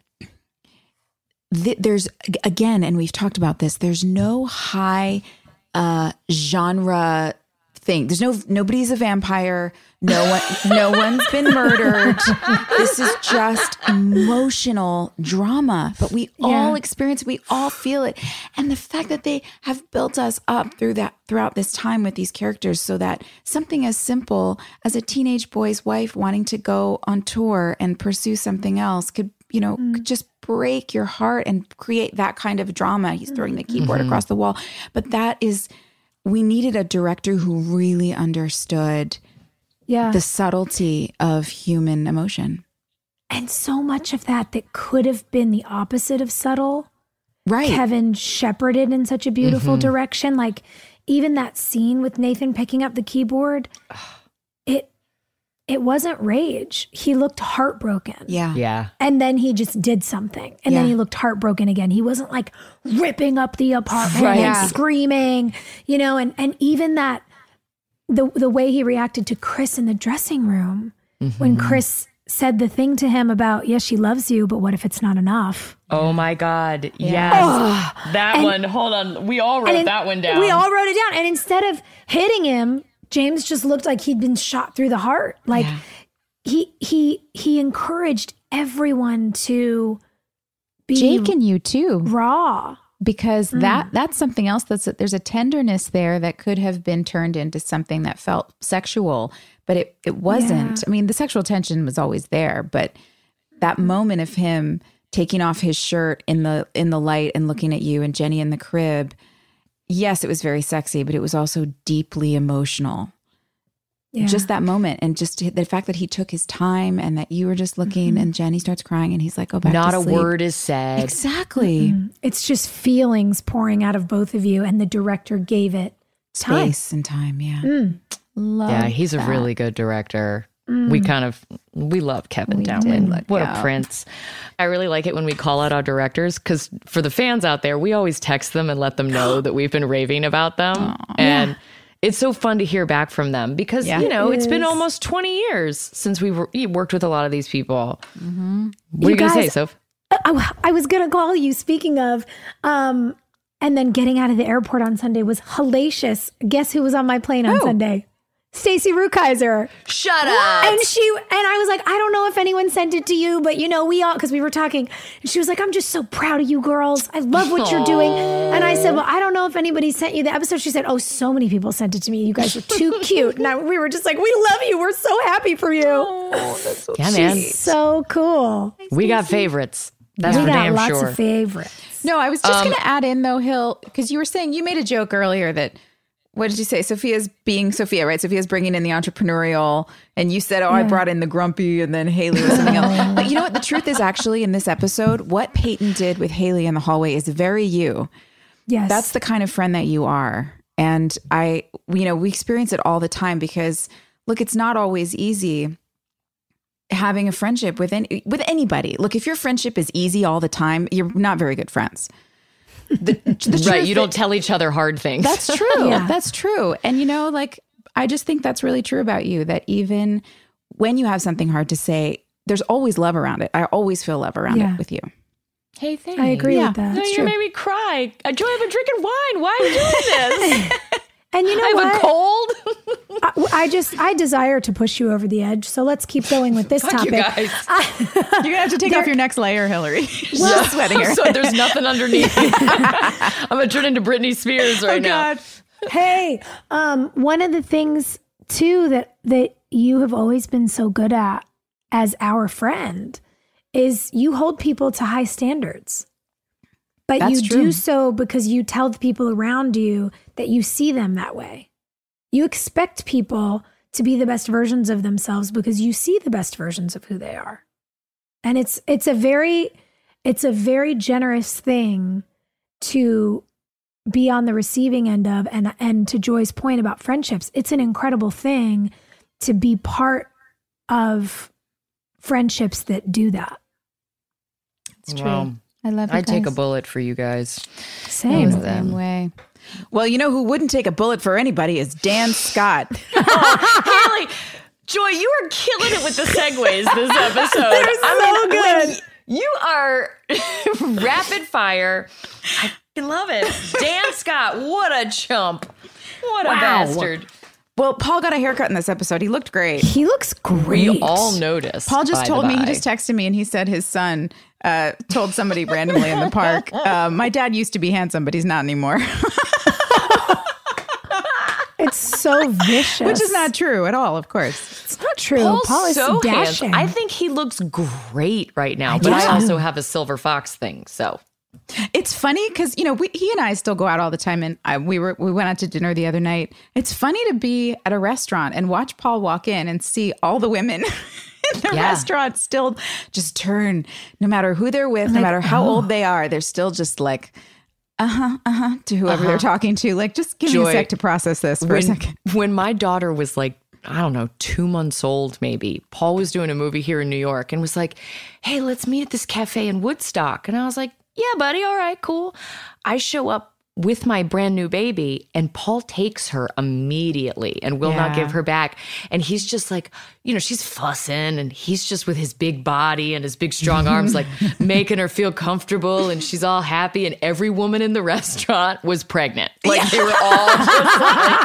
th- there's again, and we've talked about this, there's no high uh, genre thing. There's no nobody's a vampire. No one no one's been murdered. This is just emotional drama. But we all Yeah. experience it, we all feel it. And the fact that they have built us up through that throughout this time with these characters so that something as simple as a teenage boy's wife wanting to go on tour and pursue something else could, you know, could just break your heart and create that kind of drama. He's throwing the keyboard across the wall. But that is we needed a director who really understood Yeah. the subtlety of human emotion. And so much of that that could have been the opposite of subtle. Right. Kevin shepherded in such a beautiful direction. Like even that scene with Nathan picking up the keyboard, it it wasn't rage. He looked heartbroken. Yeah. Yeah. And then he just did something. And then Yeah. he looked heartbroken again. He wasn't like ripping up the apartment Right. and Yeah. screaming, you know, and, and even that the the way he reacted to Chris in the dressing room Mm-hmm. when Chris said the thing to him about, yes, she loves you, but what if it's not enough? Oh my God. Yes. That And- one. Hold on. We all wrote And that one down. We all wrote it down. And instead of hitting him, James just looked like he'd been shot through the heart. Like he he he encouraged everyone to be Jake and you too. raw. Because that that's something else that's there's a tenderness there that could have been turned into something that felt sexual, but it it wasn't. Yeah. I mean, the sexual tension was always there, but that moment of him taking off his shirt in the in the light and looking at you and Jenny in the crib, yes, it was very sexy, but it was also deeply emotional. Yeah. Just that moment, and just the fact that he took his time and that you were just looking Mm-hmm. and Jenny starts crying and he's like, go back Not to a sleep. word is said. Exactly. It's just feelings pouring out of both of you, and the director gave it time. Space and time, yeah. Mm. Love Yeah, he's a that. really good director. We kind of, we love Kevin We Dowling. did, What yeah. a prince. I really like it when we call out our directors because for the fans out there, we always text them and let them know that we've been raving about them. And it's so fun to hear back from them because, Yeah. you know, It it's been is. almost twenty years since we were, we worked with a lot of these people. Mm-hmm. What are you going to say, guys- Soph? I, I was going to call you, speaking of, um, and then getting out of the airport on Sunday was hellacious. Guess who was on my plane on Who? Sunday? Stacey Rukeyser. Shut up. And she, and I was like, I don't know if anyone sent it to you, but you know, we all, because we were talking, and she was like, I'm just so proud of you girls. I love what you're doing. And I said, well, I don't know if anybody sent you the episode. She said, oh, so many people sent it to me. You guys were too cute. And I, we were just like, we love you. We're so happy for you. Yeah, man. She's so cool. We got favorites. That's we for got damn lots sure. of favorites. No, I was just Um, going to add in though, Hill, because you were saying you made a joke earlier that, what did you say? Sophia's being Sophia, right? Sophia's bringing in the entrepreneurial, and you said, oh, I brought in the grumpy, and then Haley was something else. But you know what? The truth is actually in this episode, what Peyton did with Haley in the hallway is very you. Yes. That's the kind of friend that you are. And I, you know, we experience it all the time because, look, it's not always easy having a friendship with any, with anybody. Look, if your friendship is easy all the time, you're not very good friends. The, the Right. truth You don't tell each other hard things. That's true. Yeah. That's true. And you know, like, I just think that's really true about you, that even when you have something hard to say, there's always love around it. I always feel love around Yeah. it with you. Hey, thanks. I agree Yeah. with that. No, That's you true. made me cry. I Joy, I've been drinking wine. Why are you doing this? And you know I have what? a cold. I, I just, I desire to push you over the edge. So let's keep going with this Fuck topic. you guys. You're gonna have to take off your next layer, Hillary. Yeah. sweating her. So there's nothing underneath. I'm gonna turn into Britney Spears right now. Hey, um, one of the things too that that you have always been so good at as our friend is you hold people to high standards. But That's you true. do so because you tell the people around you that you see them that way. You expect people to be the best versions of themselves because you see the best versions of who they are. And it's it's a very it's a very generous thing to be on the receiving end of, and and to Joy's point about friendships, it's an incredible thing to be part of friendships that do that. It's true. Well, I love you I'd take a guys. bullet for you guys. Same. Same them. way. Well, you know who wouldn't take a bullet for anybody is Dan Scott. Haley, Joy, you are killing it with the segues this episode. They're so good. when you are rapid fire. I fucking love it. Dan Scott, what a chump. What a Wow. bastard. Well, Paul got a haircut in this episode. He looked great. He looks great. We all noticed. Paul just by told the me, he by. just texted me and he said his son uh, told somebody randomly in the park, uh, my dad used to be handsome, but he's not anymore. It's so vicious. Which is not true at all, of course. It's not true. Paul's Paul is so dashing. handsome. I think he looks great right now, but I do. also have a silver fox thing. So It's funny because, you know, we, he and I still go out all the time. And I, we were we went out to dinner the other night. It's funny to be at a restaurant and watch Paul walk in and see all the women in the Yeah. restaurant still just turn, no matter who they're with, no matter how old they are, they're still just like, uh-huh, uh-huh, to whoever they're talking to. Like, just give me Joy, a sec to process this for a when, second. when my daughter was like, I don't know, two months old, maybe, Paul was doing a movie here in New York and was like, hey, let's meet at this cafe in Woodstock. And I was like, yeah, buddy. All right, cool. I show up with my brand new baby, and Paul takes her immediately and will not Yeah. give her back. And he's just like, you know, she's fussing and he's just with his big body and his big strong arms, like making her feel comfortable, and she's all happy. And every woman in the restaurant was pregnant. Like they were all just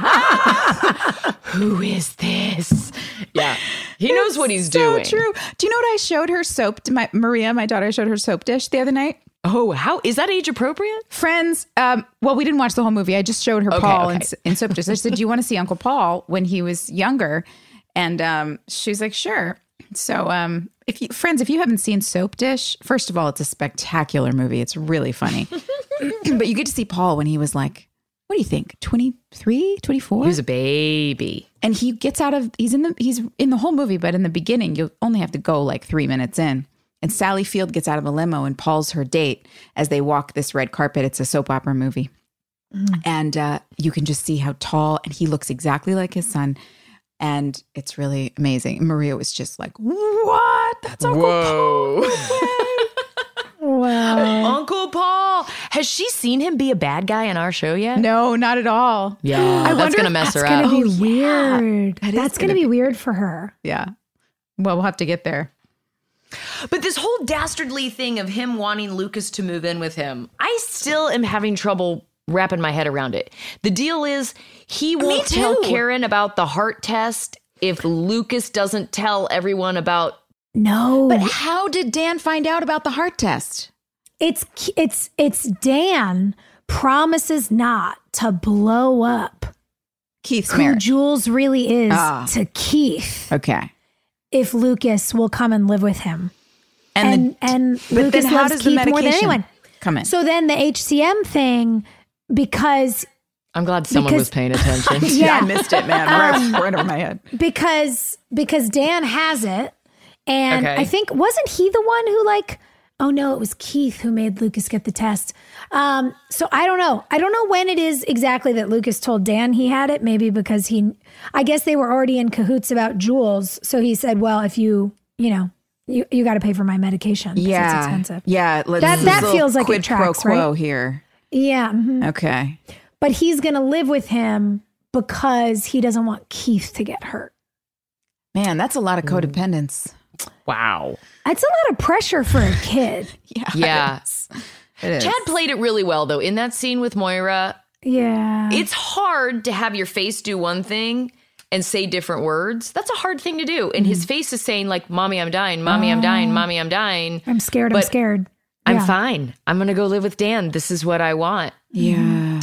like, who is this? Yeah. He knows what he's so doing. true. Do you know what I showed her soap to my Maria, my daughter, I showed her soap dish the other night? Oh, how is that age appropriate? Friends, um, well, we didn't watch the whole movie. I just showed her Okay, Paul okay. in, in soap dish. I said, do you want to see Uncle Paul when he was younger? And um, she's like, sure. So um, if you, friends, if you haven't seen Soap Dish, first of all, it's a spectacular movie. It's really funny. But you get to see Paul when he was like, what do you think? twenty-three, twenty-four? He was a baby. And he gets out of, he's in the, he's in the whole movie, but in the beginning, you only have to go like three minutes in. And Sally Field gets out of the limo and Paul's her date as they walk this red carpet. It's a soap opera movie. Mm. And uh, you can just see how tall, and he looks exactly like his son. And it's really amazing. Maria was just like, what? That's Uncle Whoa. Paul. Wow. Uncle Paul. Has she seen him be a bad guy in our show yet? No, not at all. Yeah. I that's wonder going to if mess That's her gonna up. be weird. That is That's gonna gonna be be- weird for her. Yeah. Well, we'll have to get there. But this whole dastardly thing of him wanting Lucas to move in with him, I still am having trouble wrapping my head around it. The deal is he won't tell too. Karen about the heart test if Lucas doesn't tell everyone about. No, But how did Dan find out about the heart test? it's it's it's Dan promises not to blow up Keith's who marriage. Jules really is Ah. to Keith Okay. if Lucas will come and live with him. And, And the, and, but Lucas then how loves does the Keith more than medication anyone. come in? So then the H C M thing, because I'm glad someone Because- was paying attention. yeah, I missed it, man. Right, right over my head. because because Dan has it, and Okay. I think wasn't he the one who like oh no, it was Keith who made Lucas get the test. Um, so I don't know. I don't know when it is exactly that Lucas told Dan he had it. Maybe because he, I guess they were already in cahoots about Jules. So he said, well, if you, you know, you, you got to pay for my medication. 'cause Yeah. It's expensive. Yeah. Let's, That- this that little feels like it quid tracks, pro quo right? here. Yeah. mhm. Okay. But he's going to live with him because he doesn't want Keith to get hurt. Man, that's a lot of codependence. Wow. That's a lot of pressure for a kid. Yeah. Yeah. It is. It is. Chad played it really well, though. In that scene with Moira, Yeah. it's hard to have your face do one thing and say different words. That's a hard thing to do. And his face is saying, like, Mommy, I'm dying. Mommy, I'm dying. Mommy, I'm dying. I'm scared. I'm but scared. I'm Yeah. fine. I'm going to go live with Dan. This is what I want. Yeah.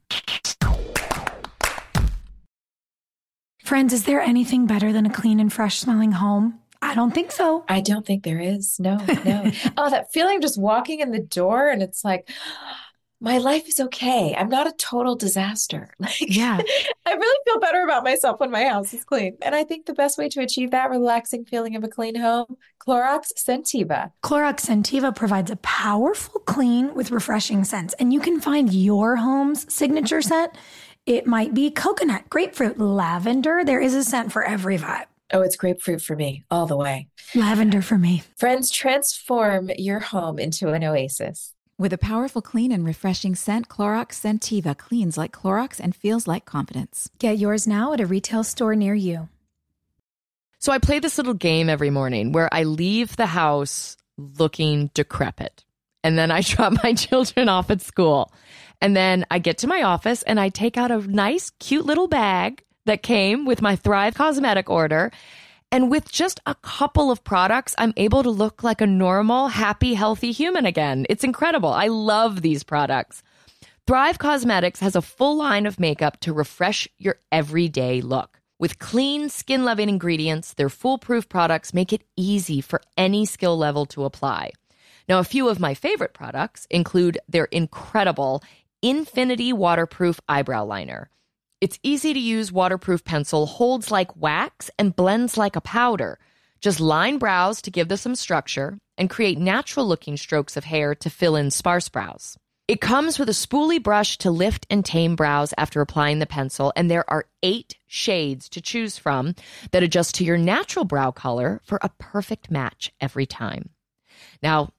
Friends, is there anything better than a clean and fresh smelling home? I don't think so. I don't think there is. No, no. Oh, that feeling just walking in the door and it's like, my life is okay. I'm not a total disaster. Like, Yeah. I really feel better about myself when my house is clean. And I think the best way to achieve that relaxing feeling of a clean home, Clorox Scentiva. Clorox Scentiva provides a powerful clean with refreshing scents, and you can find your home's signature scent. It might be coconut, grapefruit, lavender. There is a scent for every vibe. Oh, it's grapefruit for me all the way. Lavender for me. Friends, transform your home into an oasis. With a powerful, clean, and refreshing scent, Clorox Scentiva cleans like Clorox and feels like confidence. Get yours now at a retail store near you. So I play this little game every morning where I leave the house looking decrepit. And then I drop my children off at school. And then I get to my office and I take out a nice, cute little bag that came with my Thrive Cosmetic order. And with just a couple of products, I'm able to look like a normal, happy, healthy human again. It's incredible. I love these products. Thrive Cosmetics has a full line of makeup to refresh your everyday look. With clean, skin-loving ingredients, their foolproof products make it easy for any skill level to apply. Now, a few of my favorite products include their incredible Infinity Waterproof Eyebrow Liner. Its easy-to-use waterproof pencil holds like wax and blends like a powder. Just line brows to give them some structure and create natural-looking strokes of hair to fill in sparse brows. It comes with a spoolie brush to lift and tame brows after applying the pencil, and there are eight shades to choose from that adjust to your natural brow color for a perfect match every time. Now,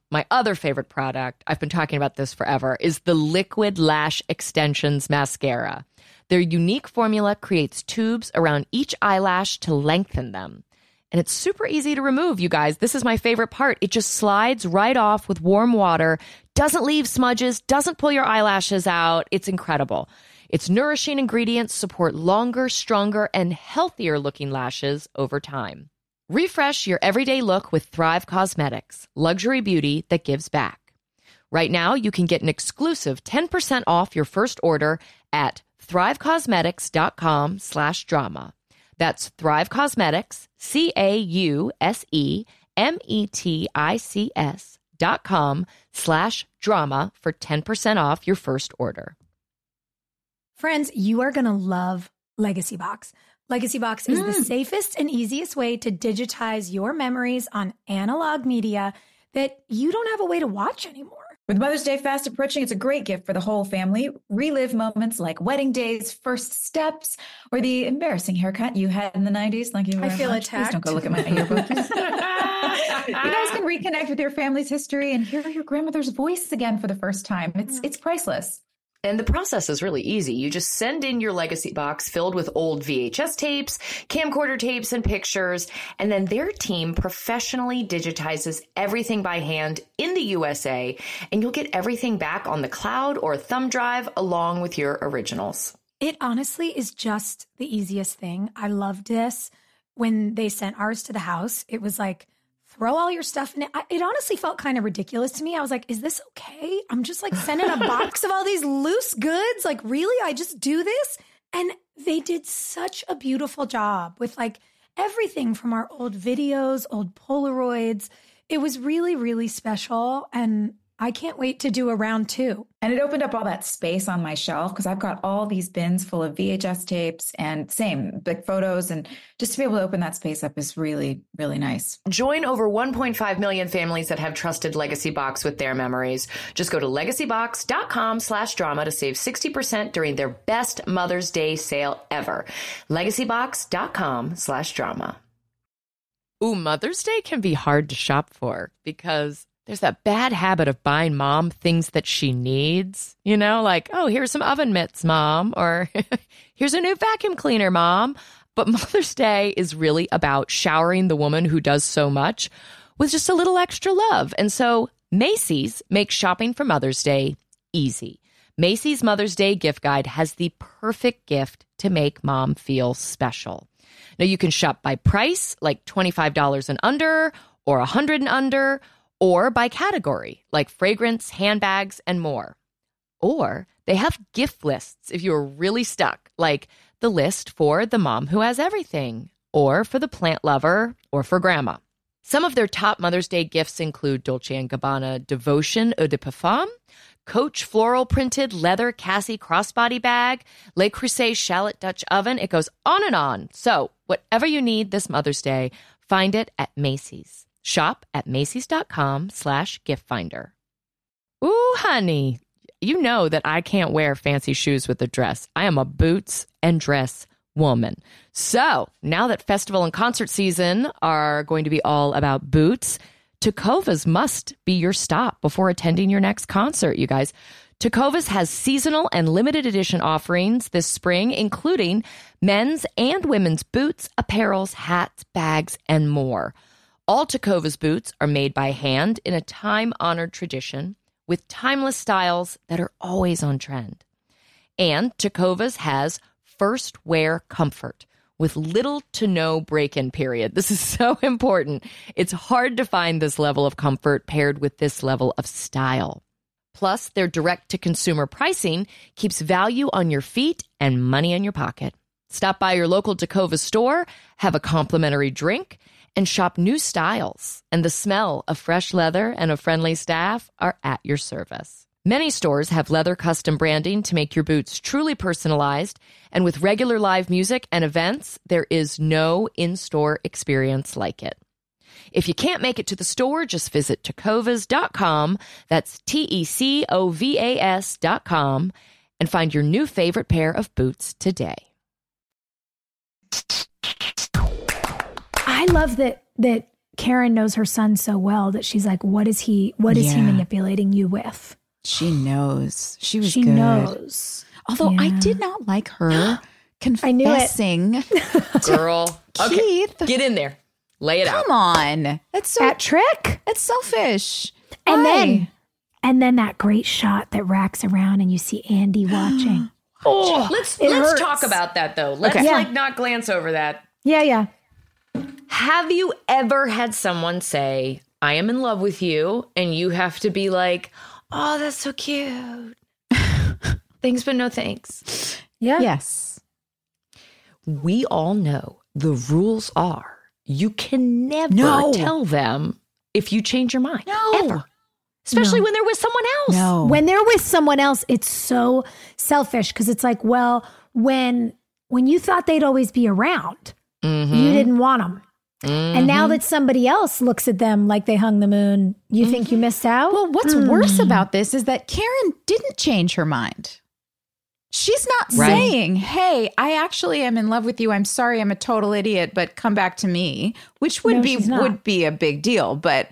my other favorite product, I've been talking about this forever, is the Liquid Lash Extensions Mascara. Their unique formula creates tubes around each eyelash to lengthen them. And it's super easy to remove, you guys. This is my favorite part. It just slides right off with warm water, doesn't leave smudges, doesn't pull your eyelashes out. It's incredible. Its nourishing ingredients support longer, stronger, and healthier looking lashes over time. Refresh your everyday look with Thrive Causemetics, luxury beauty that gives back. Right now, you can get an exclusive ten percent off your first order at thrivecausemetics.com slash drama. That's Thrive Causemetics, C A U S E M E T I C S dot com slash drama for ten percent off your first order. Friends, you are going to love Legacy Box. Legacy Box is mm. the safest and easiest way to digitize your memories on analog media that you don't have a way to watch anymore. With Mother's Day fast approaching, it's a great gift for the whole family. Relive moments like wedding days, first steps, or the embarrassing haircut you had in the nineties. Thank you very I feel much. attacked. Please don't go look at my yearbook. You guys can reconnect with your family's history and hear your grandmother's voice again for the first time. It's it's priceless. And the process is really easy. You just send in your Legacy Box filled with old V H S tapes, camcorder tapes, and pictures, and then their team professionally digitizes everything by hand in the U S A, and you'll get everything back on the cloud or thumb drive along with your originals. It honestly is just the easiest thing. I loved this. When they sent ours to the house, it was like, throw all your stuff in it. I, it honestly felt kind of ridiculous to me. I was like, is this okay? I'm just like sending a box of all these loose goods. Like, really? I just do this? And they did such a beautiful job with like everything from our old videos, old Polaroids. It was really, really special. And I can't wait to do a round two. And it opened up all that space on my shelf because I've got all these bins full of V H S tapes and same big photos. And just to be able to open that space up is really, really nice. Join over one point five million families that have trusted Legacy Box with their memories. Just go to legacybox.com slash drama to save sixty percent during their best Mother's Day sale ever. legacybox.com slash drama. Ooh, Mother's Day can be hard to shop for because there's that bad habit of buying mom things that she needs, you know, like, oh, here's some oven mitts, mom, or here's a new vacuum cleaner, mom. But Mother's Day is really about showering the woman who does so much with just a little extra love. And so Macy's makes shopping for Mother's Day easy. Macy's Mother's Day gift guide has the perfect gift to make mom feel special. Now, you can shop by price, like twenty-five dollars and under, or one hundred dollars and under, or by category, like fragrance, handbags, and more. Or they have gift lists if you're really stuck, like the list for the mom who has everything, or for the plant lover, or for grandma. Some of their top Mother's Day gifts include Dolce and Gabbana Devotion Eau de Parfum, Coach floral printed leather Cassie crossbody bag, Le Creuset shallot Dutch oven. It goes on and on. So whatever you need this Mother's Day, find it at Macy's. Shop at Macy's.com slash gift finder. Ooh, honey, you know that I can't wear fancy shoes with a dress. I am a boots and dress woman. So now that festival and concert season are going to be all about boots, Tecovas must be your stop before attending your next concert, you guys. Tecovas has seasonal and limited edition offerings this spring, including men's and women's boots, apparels, hats, bags, and more. All Tecovas boots are made by hand in a time-honored tradition with timeless styles that are always on trend. And Tecovas has first wear comfort with little to no break-in period. This is so important. It's hard to find this level of comfort paired with this level of style. Plus, their direct-to-consumer pricing keeps value on your feet and money in your pocket. Stop by your local Tecovas store, have a complimentary drink, and shop new styles. And the smell of fresh leather and a friendly staff are at your service. Many stores have leather custom branding to make your boots truly personalized. And with regular live music and events, there is no in-store experience like it. If you can't make it to the store, just visit tecovas dot com. That's T E C O V A S dot com and find your new favorite pair of boots today. I love that that Karen knows her son so well that she's like, what is he, what is he Yeah. manipulating you with? She knows. She was She good. knows. Although I Yeah. did not like her I knew it. confessing. Girl. Okay. Keith, Get in there. Lay it out. come on. That's so That trick. that's selfish. And Why? then, and then that great shot that racks around and you see Andy watching. Oh, let's It let's hurts. talk about that though. Let's Okay. like not glance over that. Yeah, yeah. Have you ever had someone say, I am in love with you, and you have to be like, oh, that's so cute. Thanks, but no thanks. Yeah. Yes. We all know the rules are you can never No. tell them if you change your mind. No. Ever. Especially No. when they're with someone else. No. When they're with someone else, it's so selfish because it's like, well, when when you thought they'd always be around, Mm-hmm. you didn't want them. And now that somebody else looks at them like they hung the moon, you think you missed out? Well, what's Mm. worse about this is that Karen didn't change her mind. She's not Right. saying, hey, I actually am in love with you. I'm sorry I'm a total idiot, but come back to me, which would No, be she's not. would be a big deal. But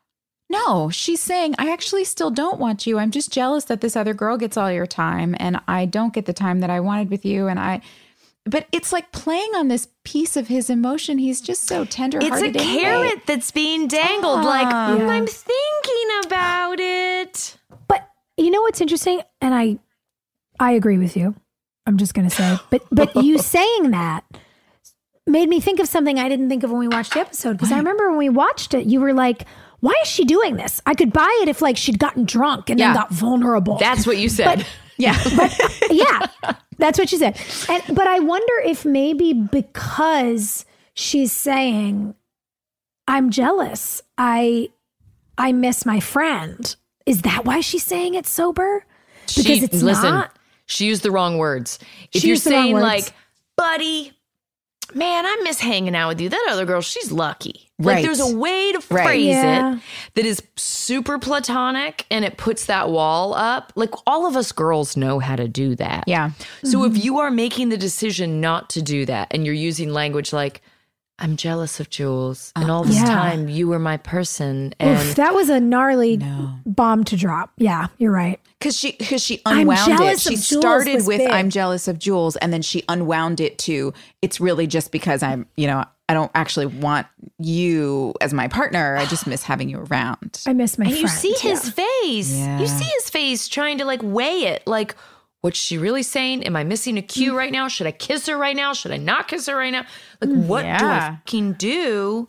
no, she's saying, I actually still don't want you. I'm just jealous that this other girl gets all your time and I don't get the time that I wanted with you. And I but it's like playing on this piece of his emotion. He's just so tender It's hearted. a carrot that's being dangled. like, Ah. "Mm, I'm thinking about it. But you know what's interesting? And I I agree with you. I'm just going to say. But but you saying that made me think of something I didn't think of when we watched the episode. Because I remember when we watched it, you were like, why is she doing this? I could buy it if like she'd gotten drunk and Yeah. then got vulnerable. That's what you said. Yeah. yeah, that's what she said. And but I wonder if maybe because she's saying, I'm jealous. I I miss my friend. Is that why she's saying it sober? Because She- it's listen, not. She used the wrong words. If She you're used the wrong saying words. like, buddy, man, I miss hanging out with you. That other girl, she's lucky. Like Right. there's a way to Right. phrase Yeah. it that is super platonic and it puts that wall up. Like all of us girls know how to do that. Yeah. So if you are making the decision not to do that and you're using language like, I'm jealous of Jules and all this Yeah. time you were my person and Oof, that was a gnarly No. bomb to drop. Yeah, you're right. Because she because she I'm unwound it. jealous She of Jules started was with big. I'm jealous of Jules, and then she unwound it to it's really just because I'm, you know, I don't actually want you as my partner. I just miss having you around. I miss my and friend. you see his face. Yeah. You see his face trying to like weigh it. Like, what's she really saying? Am I missing a cue right now? Should I kiss her right now? Should I not kiss her right now? Like, what do I Yeah. fucking do?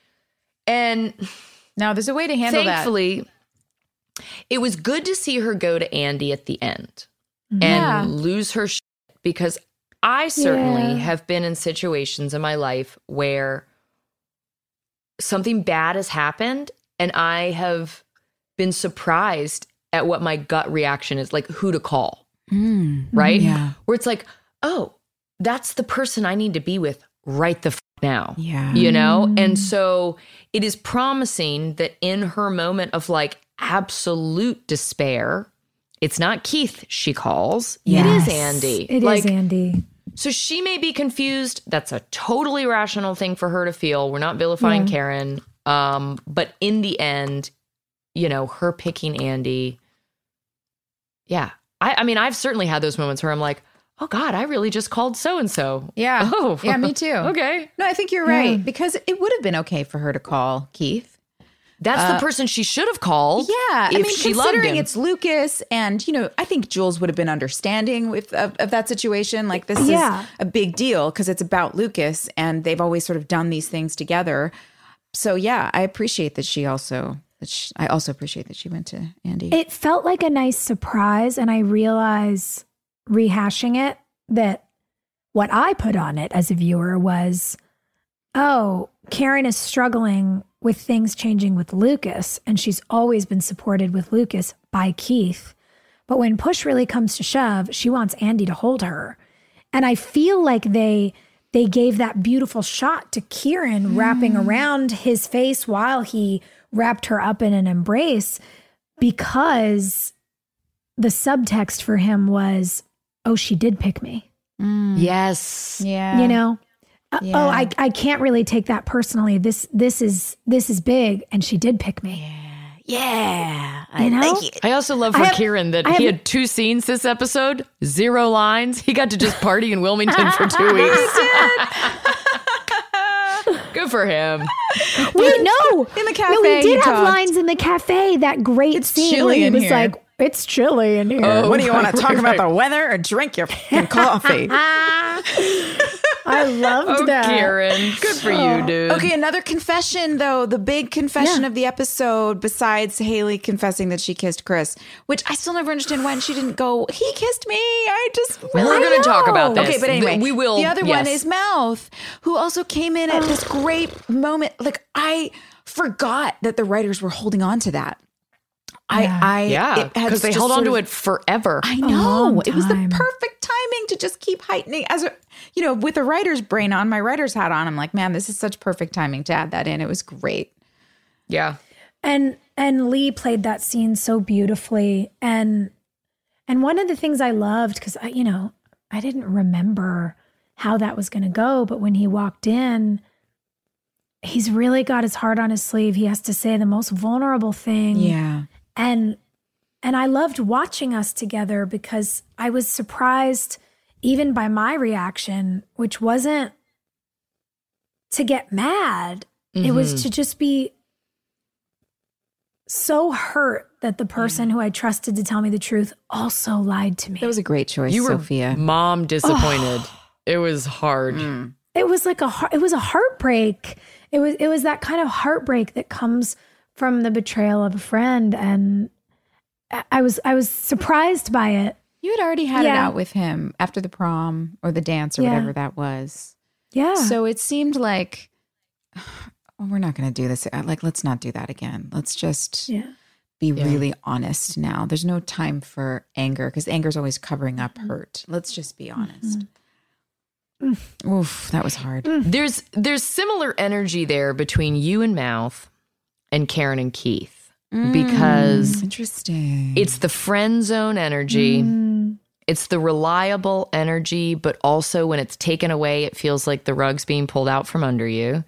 And Now there's a way to handle thankfully, it was good to see her go to Andy at the end Yeah. and lose her shit because I certainly Yeah. have been in situations in my life where something bad has happened and I have been surprised at what my gut reaction is, like who to call, that. Mm. right? Yeah. Where it's like, oh, that's the person I need to be with right the f- now. Yeah. You know? And so it is promising that in her moment of like absolute despair, it's not Keith she calls. It Yes, is Andy. It is like, Andy. So she may be confused. That's a totally rational thing for her to feel. We're not vilifying Yeah. Karen. Um, but in the end, you know, her picking Andy. Yeah. I, I mean, I've certainly had those moments where I'm like, oh God, I really just called so-and-so. Yeah. Oh, Yeah, me too. Okay. No, I think you're right because it would have been okay for her to call Keith. That's the person she should have called. Yeah, if I mean, she loved considering him. it's Lucas, and you know, I think Jules would have been understanding with of, of that situation. Like this Yeah. is a big deal because it's about Lucas, and they've always sort of done these things together. So yeah, I appreciate that she also. That she, I also appreciate that she went to Andy. It felt like a nice surprise, and I realize rehashing it that what I put on it as a viewer was, oh, Karen is struggling with things changing with Lucas, and she's always been supported with Lucas by Keith. But when push really comes to shove, she wants Andy to hold her. And I feel like they they gave that beautiful shot to Kieran wrapping around his face while he wrapped her up in an embrace, because the subtext for him was, oh, she did pick me. Yes. Yeah, You know, uh, Yeah. oh, I I can't really take that personally. This this is this is big, and she did pick me. Yeah. You know, I also love for I have- Kieran that I he have- had two scenes this episode, zero lines. He got to just party in Wilmington for two weeks. Good for him. wait, no, In the no, cafe, we did he have talked. lines in the cafe. That great scene chilly where he in was here. like, "It's chilly in here." Oh, What do you want to right, talk right, about right. the weather or drink your fucking coffee? I loved Oh, that. Kieran. Good for you, dude. Okay, another confession though, the big confession Yeah. of the episode, besides Haley confessing that she kissed Chris, which I still never understand when she didn't go, he kissed me. I just We're really going to talk about this. Okay, but anyway, Th- we will. The other one yes. is Mouth, who also came in at this great moment. Like I forgot that the writers were holding on to that. Yeah. I, I, Yeah, it had because they just held on sort to of- it forever. I long know. It was the time. perfect timing to just keep heightening. As a, you know, with the writer's brain on, my writer's hat on, I'm like, man, this is such perfect timing to add that in. It was great. Yeah. and and Lee played that scene so beautifully, and and one of the things I loved, because I you know I didn't remember how that was going to go, but when he walked in, he's really got his heart on his sleeve. He has to say the most vulnerable thing. Yeah. And and I loved watching us together because I was surprised even by my reaction, which wasn't to get mad. It was to just be so hurt that the person who I trusted to tell me the truth also lied to me. That was a great choice, You were Sophia. mom disappointed. It was hard. It was like a heart- it was a heartbreak. It was it was that kind of heartbreak that comes from the betrayal of a friend, and I- I was I was surprised by it. You had already had it Yeah. out with him after the prom or the dance or Yeah. whatever that was. Yeah. So it seemed like, well, we're not going to do this. Like, let's not do that again. Let's just yeah. be Yeah. really honest now. There's no time for anger because anger is always covering up hurt. Let's just be honest. Oof, that was hard. There's there's similar energy there between you and Mouth and Karen and Keith because Interesting. it's the friend zone energy. Mm. It's the reliable energy, but also when it's taken away, it feels like the rug's being pulled out from under you.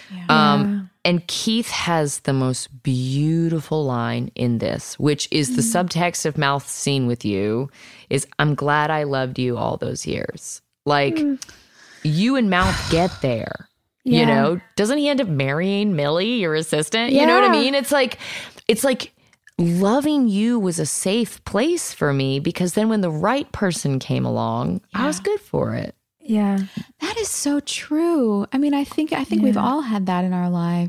Um, and Keith has the most beautiful line in this, which is the subtext of Mouth's scene with you is, I'm glad I loved you all those years. Like you and Mouth get there, you Yeah. know, doesn't he end up marrying Millie, your assistant? You know what I Yeah. mean? It's like, it's like, loving you was a safe place for me because then when the right person came along, I was good for it. Yeah. That is so true. I mean, I think I think we've all had that in our life.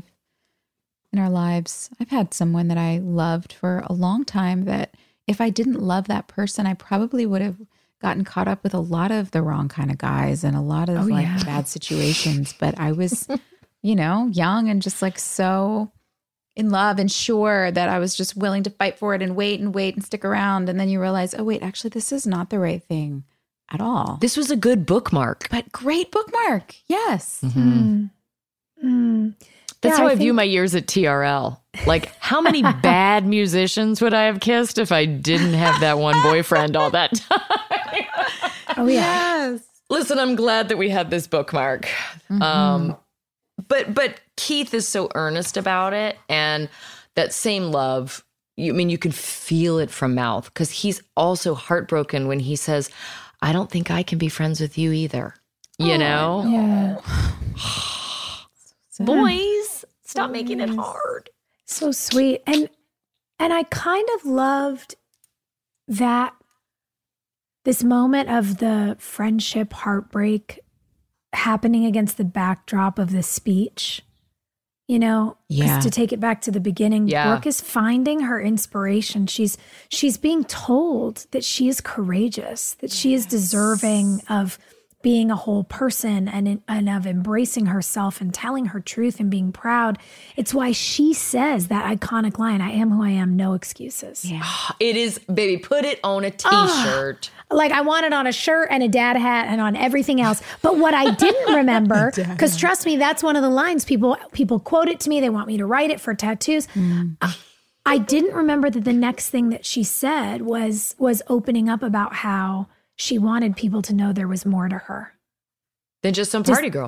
In our lives. I've had someone that I loved for a long time that if I didn't love that person, I probably would have gotten caught up with a lot of the wrong kind of guys and a lot of like yeah. bad situations. But I was, you know, young and just like so in love and sure that I was just willing to fight for it and wait and wait and stick around. And then you realize, oh, wait, actually, this is not the right thing at all. This was a good bookmark. But great bookmark. Yes. Mm. Mm. That's Yeah, how I, I view think- my years at T R L. Like, how many bad musicians would I have kissed if I didn't have that one boyfriend all that time? Oh yeah. Yes. Listen, I'm glad that we had this bookmark. Um, but but Keith is so earnest about it, and that same love. You, I mean, you can feel it from Mouth because he's also heartbroken when he says, "I don't think I can be friends with you either." You know, Yeah. boys, stop making it hard. So sweet. And and I kind of loved that this moment of the friendship heartbreak happening against the backdrop of the speech. You know, 'cause Yeah. to take it back to the beginning, Yeah. Brooke is finding her inspiration. She's she's being told that she is courageous, that she is deserving of being a whole person and, and of embracing herself and telling her truth and being proud. It's why she says that iconic line, I am who I am, no excuses. Yeah. It is, baby, put it on a t-shirt. Like I want it on a shirt and a dad hat and on everything else. But what I didn't remember, because trust me, that's one of the lines people people quote it to me. They want me to write it for tattoos. I, I didn't remember that the next thing that she said was was opening up about how she wanted people to know there was more to her. Than just some party girl.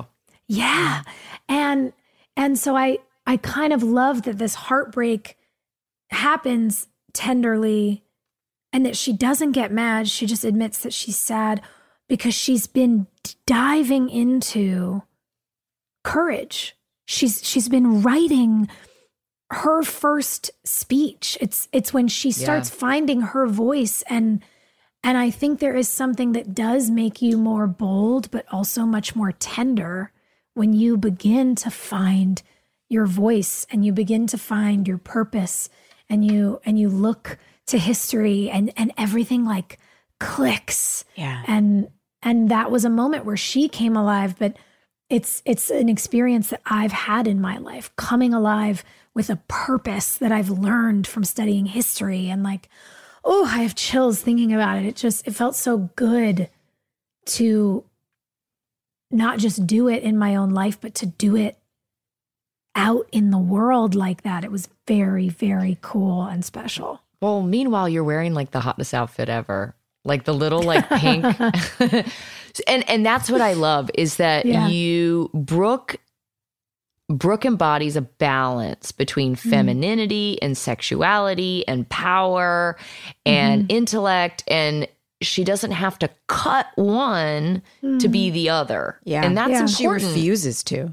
Yeah. And and so I I kind of love that this heartbreak happens tenderly and that she doesn't get mad. She just admits that she's sad because she's been diving into courage. She's she's been writing her first speech. It's it's when she starts yeah. finding her voice, and and I think there is something that does make you more bold but also much more tender when you begin to find your voice and you begin to find your purpose, and you and you look to history and and everything like clicks. Yeah. And and that was a moment where she came alive, but it's it's an experience that I've had in my life, coming alive with a purpose that I've learned from studying history. And like, oh, I have chills thinking about it. It just, it felt so good to not just do it in my own life, but to do it out in the world like that. It was very, very cool and special. Well, meanwhile, you're wearing like the hottest outfit ever, like the little like pink. and and that's what I love is that yeah. you, Brooke, Brooke embodies a balance between femininity mm. and sexuality and power and mm. intellect, and she doesn't have to cut one mm. to be the other. Yeah. And that's yeah. important. She refuses to.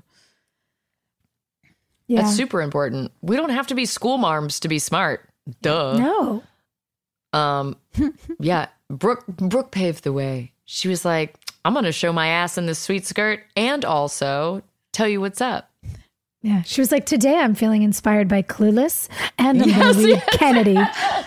Yeah. That's super important. We don't have to be school marms to be smart. Duh. No. Um, yeah. Brooke, Brooke paved the way. She was like, I'm going to show my ass in this sweet skirt and also tell you what's up. Yeah. She was like, today I'm feeling inspired by Clueless and I'm yes, going to read yes. Kennedy.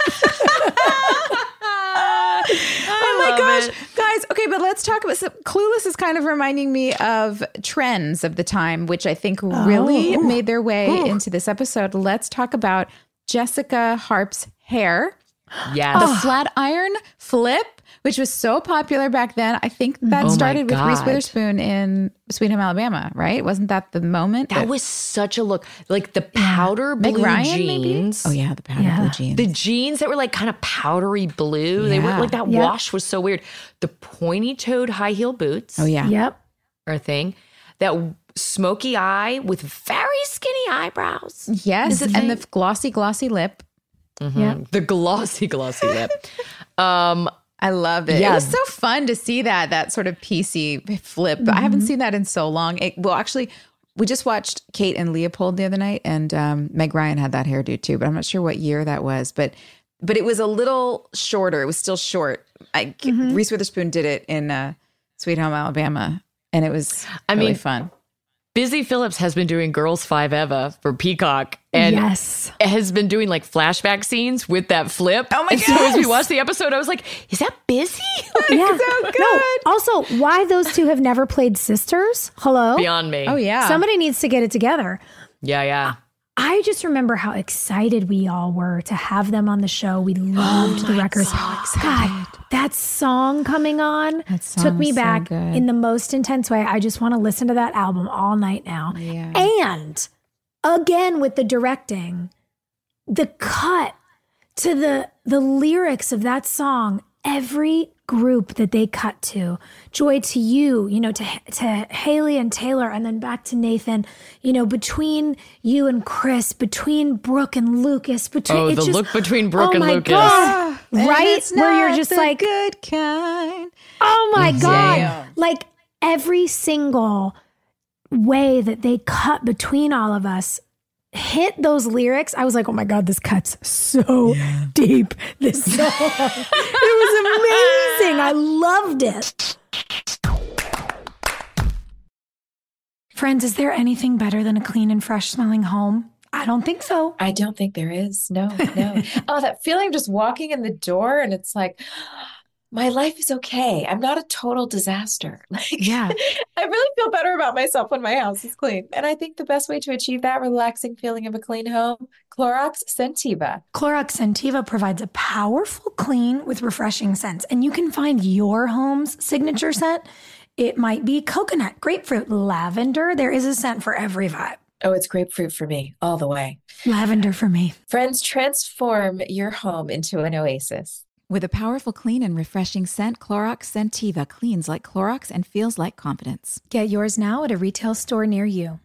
Oh my gosh, it. guys. Okay, but let's talk about so Clueless is kind of reminding me of trends of the time, which I think really oh. made their way Ooh. into this episode. Let's talk about Jessica Harp's hair. Yes. The oh. flat iron flip, which was so popular back then. I think that oh started with Reese Witherspoon in Sweet Home Alabama, right? Wasn't that the moment? That, that was such a look. Like the powder yeah. blue Ryan, jeans. Maybe? Oh yeah, the powder yeah. blue jeans. The jeans that were like kind of powdery blue. Yeah. They were like that yep. wash was so weird. The pointy-toed high heel boots. Oh yeah. Yep. Are a thing. That smoky eye with very skinny eyebrows. Yes. And the glossy, glossy lip. Mm-hmm. Yeah. The glossy, glossy lip. Um, I love it. Yeah. It was so fun to see that, that sort of P C flip. Mm-hmm. I haven't seen that in so long. It, well, actually, we just watched Kate and Leopold the other night, and um, Meg Ryan had that hairdo too, but I'm not sure what year that was. But but it was a little shorter. It was still short. I, mm-hmm. Reese Witherspoon did it in uh, Sweet Home Alabama, and it was I really mean, fun. Busy Phillips has been doing Girls Five Eva for Peacock and yes. has been doing like flashback scenes with that flip. Oh my god! So as we watched the episode, I was like, "Is that Busy?" Like, yeah. So good. No. Also, why those two have never played sisters? Hello, beyond me. Oh yeah. Somebody needs to get it together. Yeah, yeah. I just remember how excited we all were to have them on the show. We loved oh, the records. So God, that song coming on that took me back so in the most intense way. I just want to listen to that album all night now. Yeah. And again with the directing, the cut to the the lyrics of that song, every group that they cut to, Joy to You, you know, to to Haley and Taylor, and then back to Nathan, you know, between you and Chris, between Brooke and Lucas, between oh, the just, look between Brooke oh and my Lucas, God. Right? Where you're just like good kind. Oh my God, Damn. like every single way that they cut between all of us hit those lyrics. I was like, oh my God, this cuts so yeah. deep. This song. It was amazing. I loved it. Friends, is there anything better than a clean and fresh smelling home? I don't think so. I don't think there is. No, no. Oh, that feeling just walking in the door and it's like, my life is okay. I'm not a total disaster. Like, yeah. I really feel better about myself when my house is clean. And I think the best way to achieve that relaxing feeling of a clean home, Clorox Scentiva. Clorox Scentiva provides a powerful clean with refreshing scents. And you can find your home's signature scent. It might be coconut, grapefruit, lavender. There is a scent for every vibe. Oh, it's grapefruit for me all the way. Lavender for me. Friends, transform your home into an oasis. With a powerful, clean, and refreshing scent, Clorox Scentiva cleans like Clorox and feels like confidence. Get yours now at a retail store near you.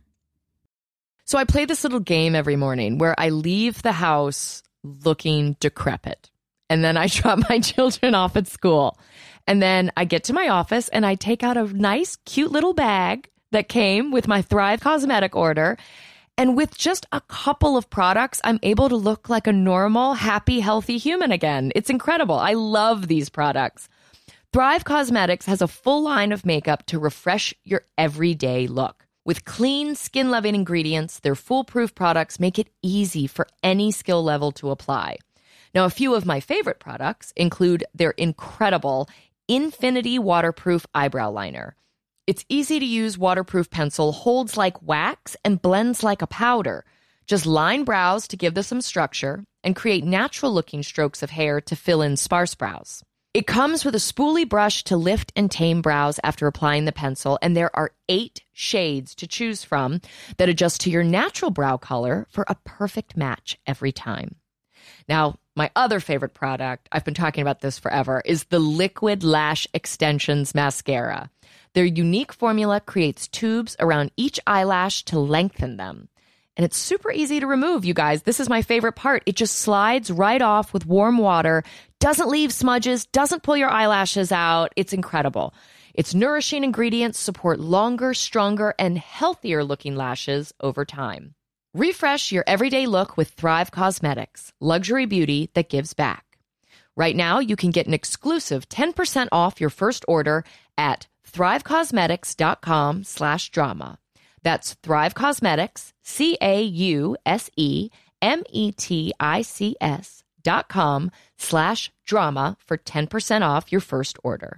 So I play this little game every morning where I leave the house looking decrepit. And then I drop my children off at school. And then I get to my office and I take out a nice, cute little bag that came with my Thrive Cosmetic order. And with just a couple of products, I'm able to look like a normal, happy, healthy human again. It's incredible. I love these products. Thrive Cosmetics has a full line of makeup to refresh your everyday look. With clean, skin-loving ingredients, their foolproof products make it easy for any skill level to apply. Now, a few of my favorite products include their incredible Infinity Waterproof Eyebrow Liner. Its easy-to-use waterproof pencil holds like wax and blends like a powder. Just line brows to give them some structure and create natural-looking strokes of hair to fill in sparse brows. It comes with a spoolie brush to lift and tame brows after applying the pencil, and there are eight shades to choose from that adjust to your natural brow color for a perfect match every time. Now, my other favorite product, I've been talking about this forever, is the Liquid Lash Extensions Mascara. Their unique formula creates tubes around each eyelash to lengthen them. And it's super easy to remove, you guys. This is my favorite part. It just slides right off with warm water, doesn't leave smudges, doesn't pull your eyelashes out. It's incredible. Its nourishing ingredients support longer, stronger, and healthier looking lashes over time. Refresh your everyday look with Thrive Cosmetics, luxury beauty that gives back. Right now, you can get an exclusive ten percent off your first order at thrivecosmetics.com slash drama. That's Thrive Cosmetics, C A U S E M E T I C S dot com slash drama for ten percent off your first order.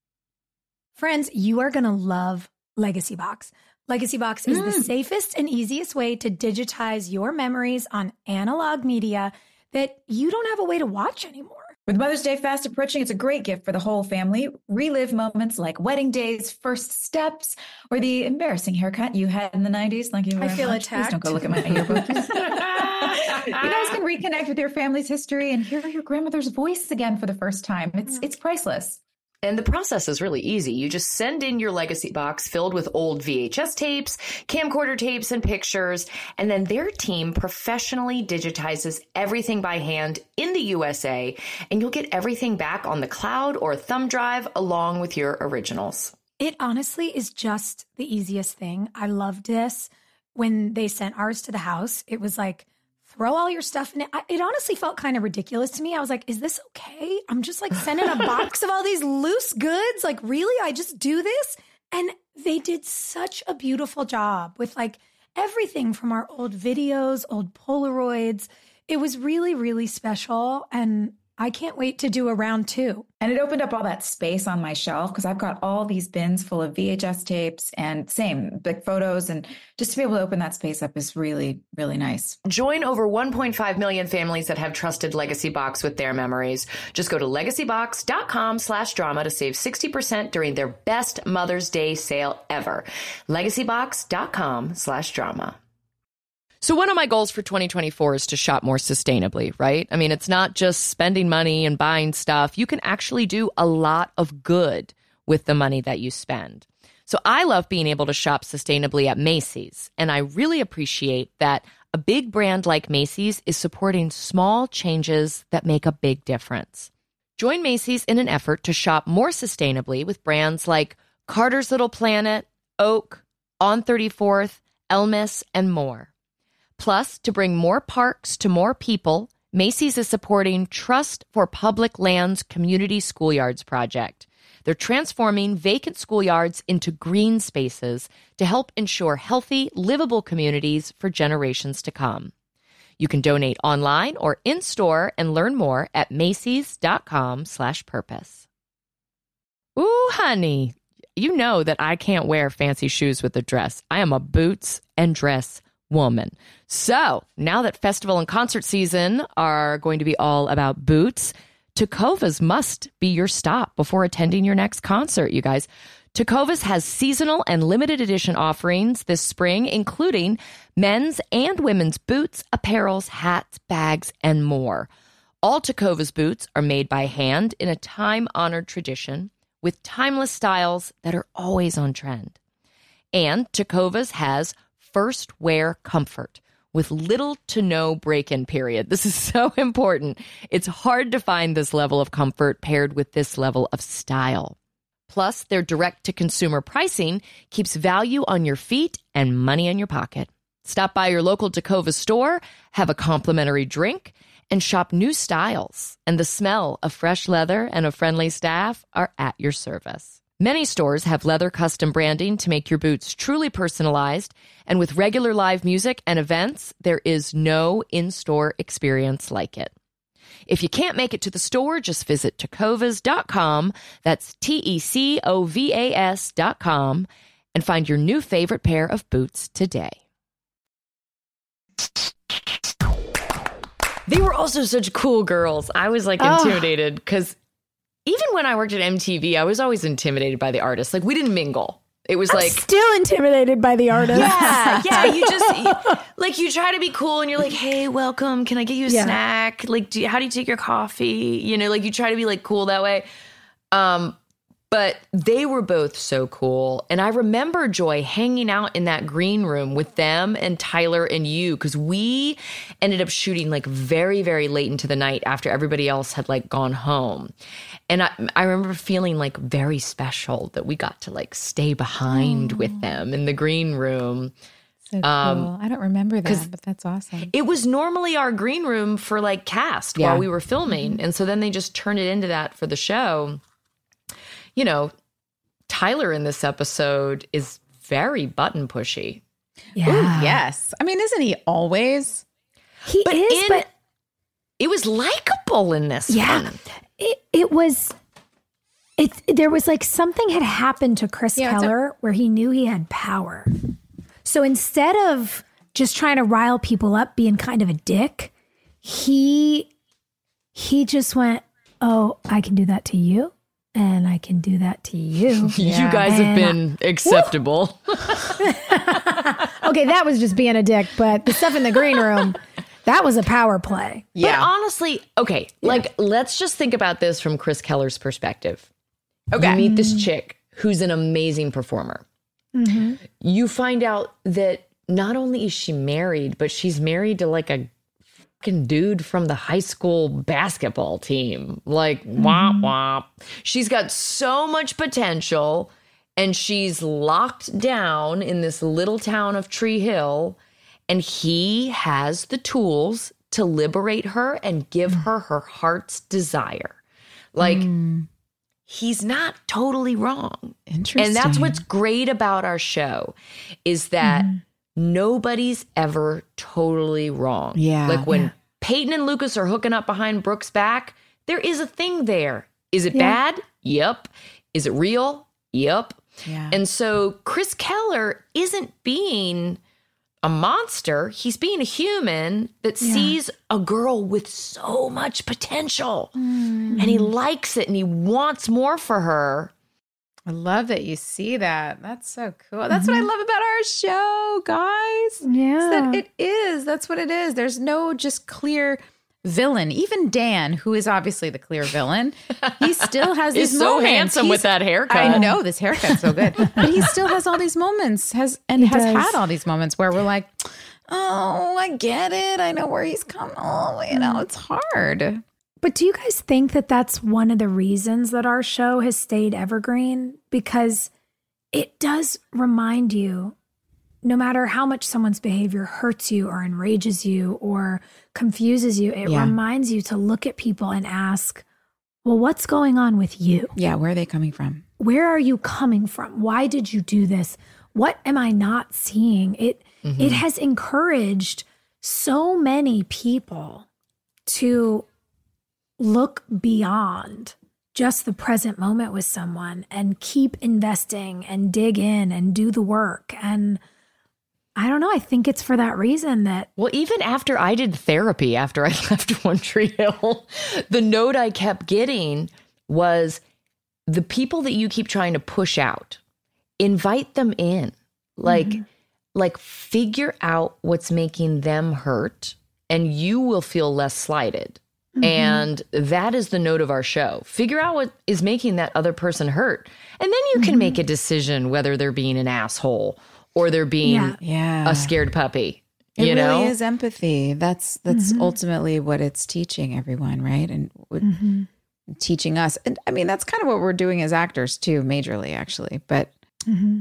Friends, you are going to love Legacy Box. Legacy Box is mm. the safest and easiest way to digitize your memories on analog media that you don't have a way to watch anymore. With Mother's Day fast approaching, it's a great gift for the whole family. Relive moments like wedding days, first steps, or the embarrassing haircut you had in the nineties. Thank you very I feel much. attacked. Please don't go look at my yearbook. You guys can reconnect with your family's history and hear your grandmother's voice again for the first time. It's it's priceless. And the process is really easy. You just send in your Legacy Box filled with old V H S tapes, camcorder tapes, and pictures, and then their team professionally digitizes everything by hand in the U S A, and you'll get everything back on the cloud or thumb drive along with your originals. It honestly is just the easiest thing. I loved this. When they sent ours to the house, it was like, throw all your stuff in it. I, it honestly felt kind of ridiculous to me. I was like, is this okay? I'm just like sending a box of all these loose goods. Like, really? I just do this? And they did such a beautiful job with like everything from our old videos, old Polaroids. It was really, really special. And I can't wait to do a round two. And it opened up all that space on my shelf because I've got all these bins full of V H S tapes and same big photos. And just to be able to open that space up is really, really nice. Join over one point five million families that have trusted Legacy Box with their memories. Just go to legacybox.com slash drama to save sixty percent during their best Mother's Day sale ever. legacybox.com slash drama. So one of my goals for twenty twenty-four is to shop more sustainably, right? I mean, it's not just spending money and buying stuff. You can actually do a lot of good with the money that you spend. So I love being able to shop sustainably at Macy's, and I really appreciate that a big brand like Macy's is supporting small changes that make a big difference. Join Macy's in an effort to shop more sustainably with brands like Carter's Little Planet, Oak, On thirty-fourth, Elmis, and more. Plus, to bring more parks to more people, Macy's is supporting Trust for Public Lands Community Schoolyards project. They're transforming vacant schoolyards into green spaces to help ensure healthy, livable communities for generations to come. You can donate online or in-store and learn more at macys.com slash purpose. Ooh, honey, you know that I can't wear fancy shoes with a dress. I am a boots and dress woman. So now that festival and concert season are going to be all about boots, Tecovas must be your stop before attending your next concert, you guys. Tecovas has seasonal and limited edition offerings this spring, including men's and women's boots, apparels, hats, bags, and more. All Tecovas boots are made by hand in a time-honored tradition with timeless styles that are always on trend. And Tecovas has first wear comfort with little to no break-in period. This is so important. It's hard to find this level of comfort paired with this level of style. Plus, their direct-to-consumer pricing keeps value on your feet and money in your pocket. Stop by your local Tecovas store, have a complimentary drink, and shop new styles. And the smell of fresh leather and a friendly staff are at your service. Many stores have leather custom branding to make your boots truly personalized. And with regular live music and events, there is no in-store experience like it. If you can't make it to the store, just visit tecovas dot com. That's T E C O V A S dot com and find your new favorite pair of boots today. They were also such cool girls. I was like intimidated because even when I worked at M T V, I was always intimidated by the artists. Like we didn't mingle. It was I'm like still intimidated by the artist. Yeah, yeah. You just you, like you try to be cool, and you're like, "Hey, welcome. Can I get you a Yeah. snack? Like, do you, how do you take your coffee? You know, like you try to be like cool that way." Um, but they were both so cool, and I remember Joy hanging out in that green room with them and Tyler and you because we ended up shooting like very, very late into the night after everybody else had like gone home. And I, I remember feeling like very special that we got to like stay behind Aww. with them in the green room. So cool. Um, I don't remember that, but that's awesome. It was normally our green room for like cast Yeah. while we were filming. And so then they just turned it into that for the show. You know, Tyler in this episode is very button pushy. Yeah. Ooh, yes. I mean, isn't he always? He But is, in- but It was likable in this yeah, one. it, it was, it, there was like something had happened to Chris Yeah, it's a- Keller where he knew he had power. So instead of just trying to rile people up, being kind of a dick, he, he just went, oh, I can do that to you. And I can do that to you. You guys have And- been acceptable. Okay, that was just being a dick, but the stuff in the green room, that was a power play. But honestly, okay, like let's just think about this from Chris Keller's perspective. Okay. You meet this chick who's an amazing performer. Mm-hmm. You find out that not only is she married, but she's married to like a fucking dude from the high school basketball team. Like, womp womp. She's got so much potential, and she's locked down in this little town of Tree Hill, and he has the tools to liberate her and give her her heart's desire. Like, he's not totally wrong. Interesting. And that's what's great about our show is that nobody's ever totally wrong. Yeah. Like when Yeah. Peyton and Lucas are hooking up behind Brooke's back, there is a thing there. Is it Yeah. bad? Yep. Is it real? Yep. Yeah. And so Chris Keller isn't being a monster. He's being a human that Yeah. sees a girl with so much potential and he likes it and he wants more for her. I love that you see that. That's so cool. That's what I love about our show, guys. Yeah. Is that it is. That's what it is. There's no just clear villain. Even Dan, who is obviously the clear villain, he still has He's these so moments. handsome He's- with that haircut. I know this haircut's so good, but he still has all these moments. Has and He has does. had all these moments where we're like, oh, I get it. I know where he's coming. Oh, you know, it's hard. But do you guys think that that's one of the reasons that our show has stayed evergreen? Because it does remind you, no matter how much someone's behavior hurts you or enrages you or confuses you, it Yeah. reminds you to look at people and ask, well, what's going on with you? Yeah, where are they coming from? Where are you coming from? Why did you do this? What am I not seeing? It it has encouraged so many people to look beyond just the present moment with someone and keep investing and dig in and do the work. And I don't know, I think it's for that reason that Well, even after I did therapy, after I left One Tree Hill, the note I kept getting was the people that you keep trying to push out, invite them in. Like, like figure out what's making them hurt and you will feel less slighted. And that is the note of our show. Figure out what is making that other person hurt. And then you can mm-hmm. make a decision whether they're being an asshole or they're being yeah. Yeah. a scared puppy. It you really know? is empathy. That's that's Mm-hmm. ultimately what it's teaching everyone, right? And what, Mm-hmm. teaching us. And I mean, that's kind of what we're doing as actors too, majorly actually. But Mm-hmm.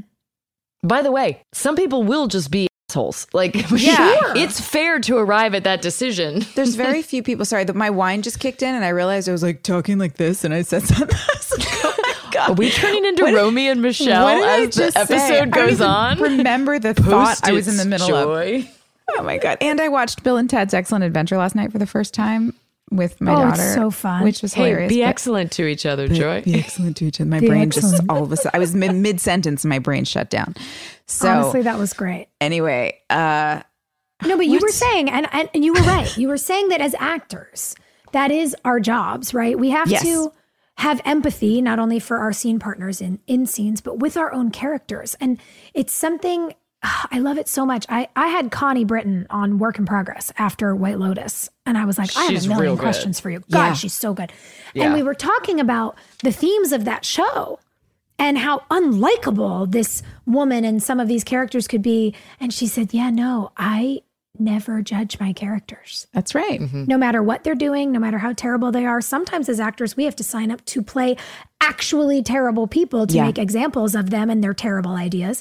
by the way, some people will just be assholes. Like, Yeah. it's fair to arrive at that decision. there's very few people. Sorry, that my wine just kicked in, and I realized I was like talking like this, and I said something. I was like, oh my God. Are we turning into What- Romy and Michelle what did I as the just say? episode I don't goes even on? Remember the thought I was in the middle of. Joy. Oh my God. And I watched Bill and Ted's Excellent Adventure last night for the first time with my Oh, daughter. it's so fun. Which was Hey, hilarious. be but- excellent to each other, Joy. Be excellent to each other. My Be brain excellent. just all of a sudden, I was mid, mid-sentence and my brain shut down. So Honestly, that was great. anyway, uh, No, but you What? were saying, and, and and you were right. You were saying that as actors, that is our jobs, right? We have Yes. to have empathy, not only for our scene partners in, in scenes, but with our own characters. And it's something, ah, I love it so much. I, I had Connie Britton on Work in Progress after White Lotus. And I was like, I She's have a real million good. questions for you. God, Yeah. she's so good. Yeah. And we were talking about the themes of that show and how unlikable this woman and some of these characters could be. And she said, yeah, no, I never judge my characters. that's right. No matter what they're doing, no matter how terrible they are. Sometimes as actors, we have to sign up to play actually terrible people to Yeah. make examples of them and their terrible ideas.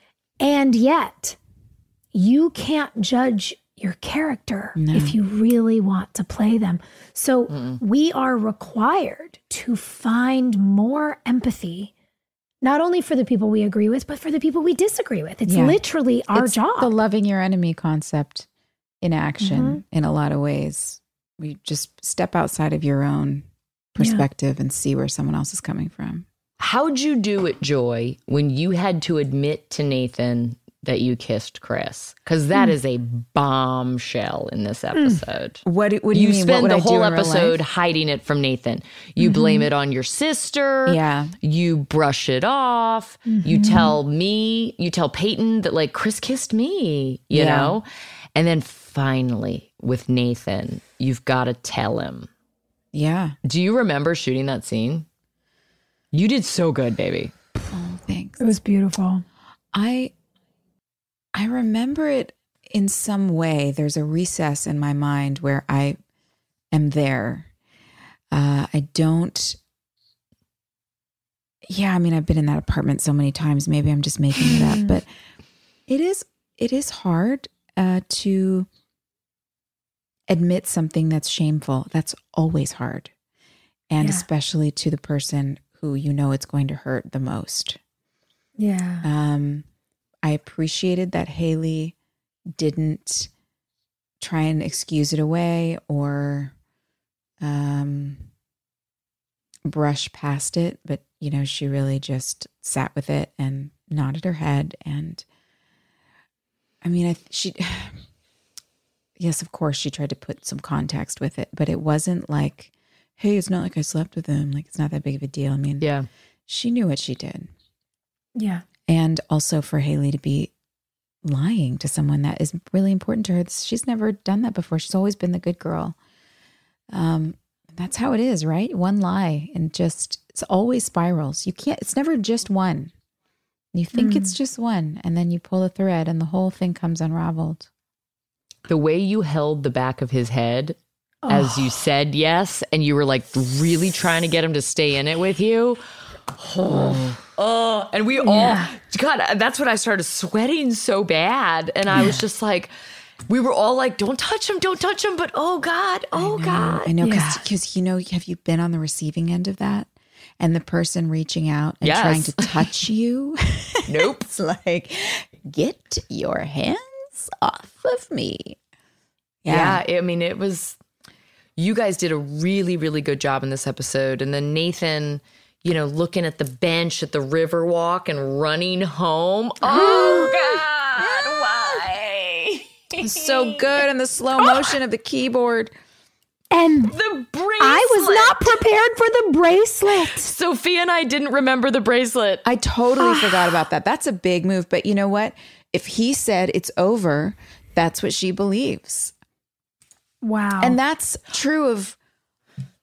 And yet, you can't judge your character if you really want to play them. So we are required to find more empathy, not only for the people we agree with, but for the people we disagree with. It's Yeah. literally our It's job. the loving your enemy concept in action Mm-hmm. in a lot of ways. We just step outside of your own perspective and see where someone else is coming from. How'd you do it, Joy, when you had to admit to Nathan that you kissed Chris? Because that is a bombshell in this episode. What, do- what do you, You mean? What spend would the I do whole in real episode life? hiding it from Nathan. You blame it on your sister. Yeah. You brush it off. You tell me, you tell Peyton that like Chris kissed me, you Yeah. know? And then finally with Nathan, you've got to tell him. Yeah. Do you remember shooting that scene? You did so good, baby. Oh, thanks. It was beautiful. I I remember it in some way. There's a recess in my mind where I am there. Uh, I don't. Yeah, I mean, I've been in that apartment so many times. Maybe I'm just making it up, but it is it is hard uh, to admit something that's shameful. That's always hard, and Yeah. especially to the person who you know it's going to hurt the most. Yeah. Um, I appreciated that Haley didn't try and excuse it away or um, brush past it, but you know, she really just sat with it and nodded her head. And I mean, I she, yes, of course, she tried to put some context with it, but it wasn't like, hey, it's not like I slept with him. Like, it's not that big of a deal. I mean, Yeah. she knew what she did. Yeah. And also for Haley to be lying to someone that is really important to her. She's never done that before. She's always been the good girl. Um, that's how it is, right? One lie and just, it's always spirals. You can't, it's never just one. You think it's just one, and then you pull a thread and the whole thing comes unraveled. The way you held the back of his head as you said yes, and you were like really trying to get him to stay in it with you. Oh, oh. And we all, God, that's when I started sweating so bad. And I was just like, we were all like, don't touch him, don't touch him. But oh God, oh God. I know, Yeah. because, you know, have you been on the receiving end of that? And the person reaching out and Yes. trying to touch you? Nope. It's like, get your hands off of me. Yeah. I mean, it was, you guys did a really, really good job in this episode. And then Nathan, you know, looking at the bench at the river walk and running home. Oh God, why? So good. And the slow motion of the keyboard. And The bracelet. I was not prepared for the bracelet. Sophia and I didn't remember the bracelet. I totally forgot about that. That's a big move. But you know what? If he said it's over, that's what she believes. Wow. And that's true of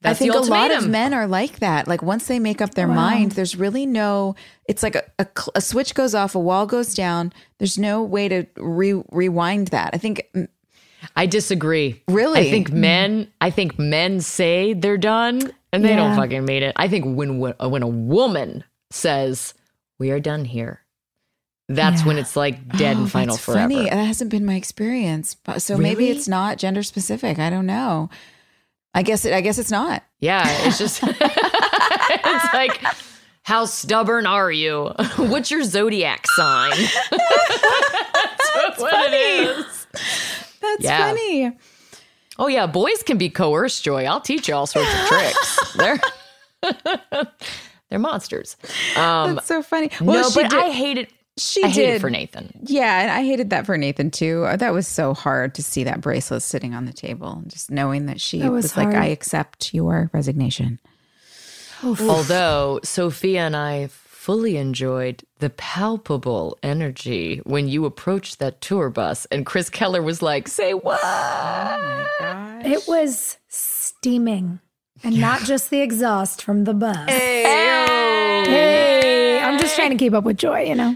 That's I think the a lot ultimatum. of men are like that. Like once they make up their mind, there's really no, it's like a, a, cl- a switch goes off, a wall goes down. There's no way to re- rewind that. I think, mm, I disagree. Really? I think men, I think men say they're done and they Yeah. don't fucking mean it. I think when, when, when a woman says, we are done here, that's Yeah. when it's like dead oh, and final that's forever. funny. That hasn't been my experience. But, so maybe Really? it's not gender specific. I don't know. I guess it, I guess it's not. Yeah, it's just, it's like, how stubborn are you? What's your zodiac sign? That's what funny. it is. That's Yeah. funny. Oh yeah, boys can be coerced, Joy. I'll teach you all sorts of tricks. They're they're monsters. Um, That's so funny. no, Well, she but did, I hate it. she I hate did it for Nathan. Yeah, and I hated that for Nathan too. That was so hard to see that bracelet sitting on the table, just knowing that she That was was, like, hard. "I accept your resignation." Although Sophia and I fully enjoyed the palpable energy when you approached that tour bus, and Chris Keller was like, "Say what?" It was steaming, and not just the exhaust from the bus. Hey. Hey, I'm just trying to keep up with Joy, you know.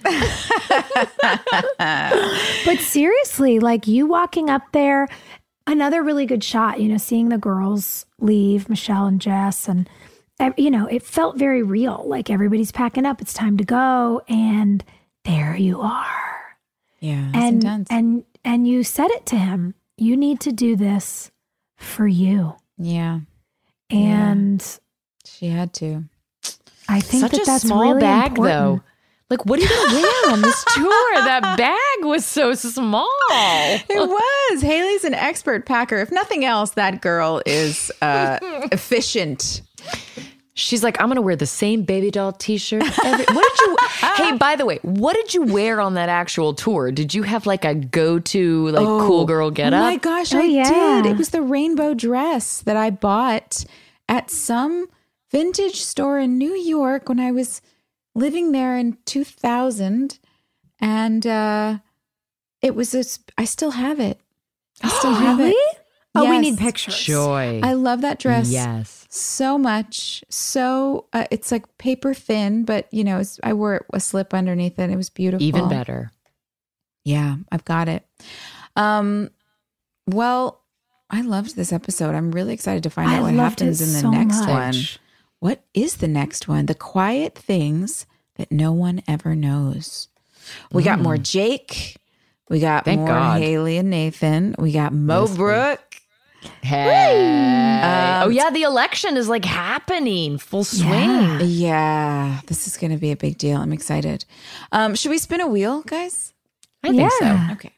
But seriously, like you walking up there, another really good shot, you know, seeing the girls leave, Michelle and Jess, and uh, you know, it felt very real. Like everybody's packing up, it's time to go, and there you are. Yeah, it's And intense. and and you said it to him. You need to do this for you. yeah, And she had to. I think Such that a that's small really bag, important. though. Like, what are you gonna wear on this tour? That bag was so small. It was. Haley's an expert packer. If nothing else, that girl is uh, efficient. She's like, I'm gonna wear the same baby doll T-shirt. Every- what did you? Hey, by the way, what did you wear on that actual tour? Did you have like a go-to like cool girl get Oh up? my gosh, Oh, I yeah. did. It was the rainbow dress that I bought at some vintage store in New York when I was living there in two thousand. And uh, it was, a, sp- I still have it. I still have Really? it. Oh, we Yes. need pictures. Joy. I love that dress Yes. so much. So uh, it's like paper thin, but you know, it's, I wore a slip underneath it. It was beautiful. Even better. Yeah, I've got it. Um, well, I loved this episode. I'm really excited to find I out what loved happens it in the so next much. one. What is the next one? The quiet things that no one ever knows. We got more Jake. We got Thank more God. Haley and Nathan. We got Mo Yes, we- Brooke. Hey. Um, oh yeah, the election is like happening full swing. Yeah. Yeah, this is going to be a big deal. I'm excited. Um, should we spin a wheel, guys? I think Yeah. so. Okay.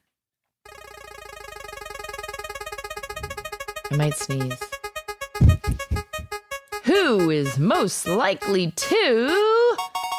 I might sneeze. Who is most likely to?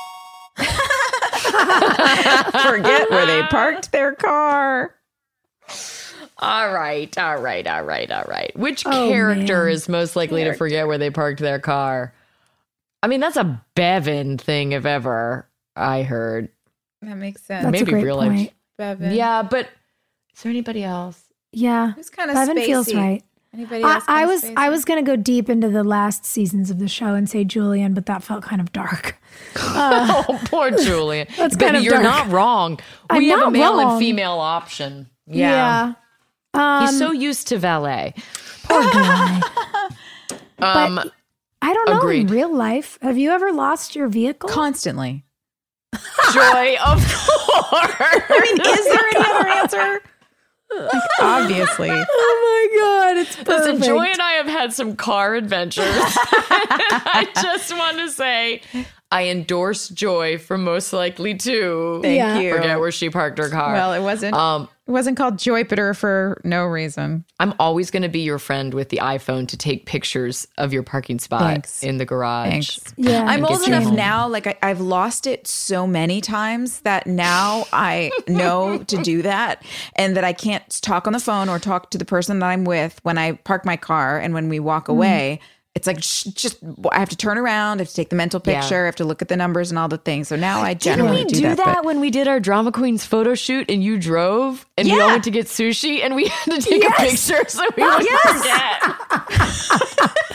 Forget where they parked their car. All right, all right, all right, all right. Which Oh, character man. is most likely to forget where they parked their car? I mean, that's a Bevan thing, if ever I heard. That makes sense. That's Maybe a great real life. point. Bevan. Yeah, but is there anybody else? Yeah. Who's kind of Bevan feels spacey? right. Anybody I, else? I kinda was spacey? I was gonna go deep into the last seasons of the show and say Julian, but that felt kind of dark. Uh, Oh, poor Julian. That's But kind of you're dark. not wrong. I'm We have a not male wrong. and female option. Yeah. yeah. Um, He's so used to valet. poor guy. Um, But I don't know agreed. in real life. Have you ever lost your vehicle? constantly. Joy, of course. I mean, is there any other answer? Like, obviously. Oh my god, it's perfect. Listen, Joy and I have had some car adventures. I just want to say I endorse Joy for most likely to Thank Yeah. you. forget where she parked her car. Well, it wasn't. um, it wasn't called Joypiter for no reason. I'm always going to be your friend with the iPhone to take pictures of your parking spot Thanks. in the garage. Thanks. Yeah. I'm get old you enough home. now, like I, I've lost it so many times that now I know to do that, and that I can't talk on the phone or talk to the person that I'm with when I park my car, and when we walk away. It's like sh- just I have to turn around, I have to take the mental Yeah. picture, I have to look at the numbers and all the things. So now I Didn't generally we do, do that. that, but- when we did our Drama Queens photo shoot and you drove and we all Yeah. went to get sushi and we had to take a picture so we wouldn't forget?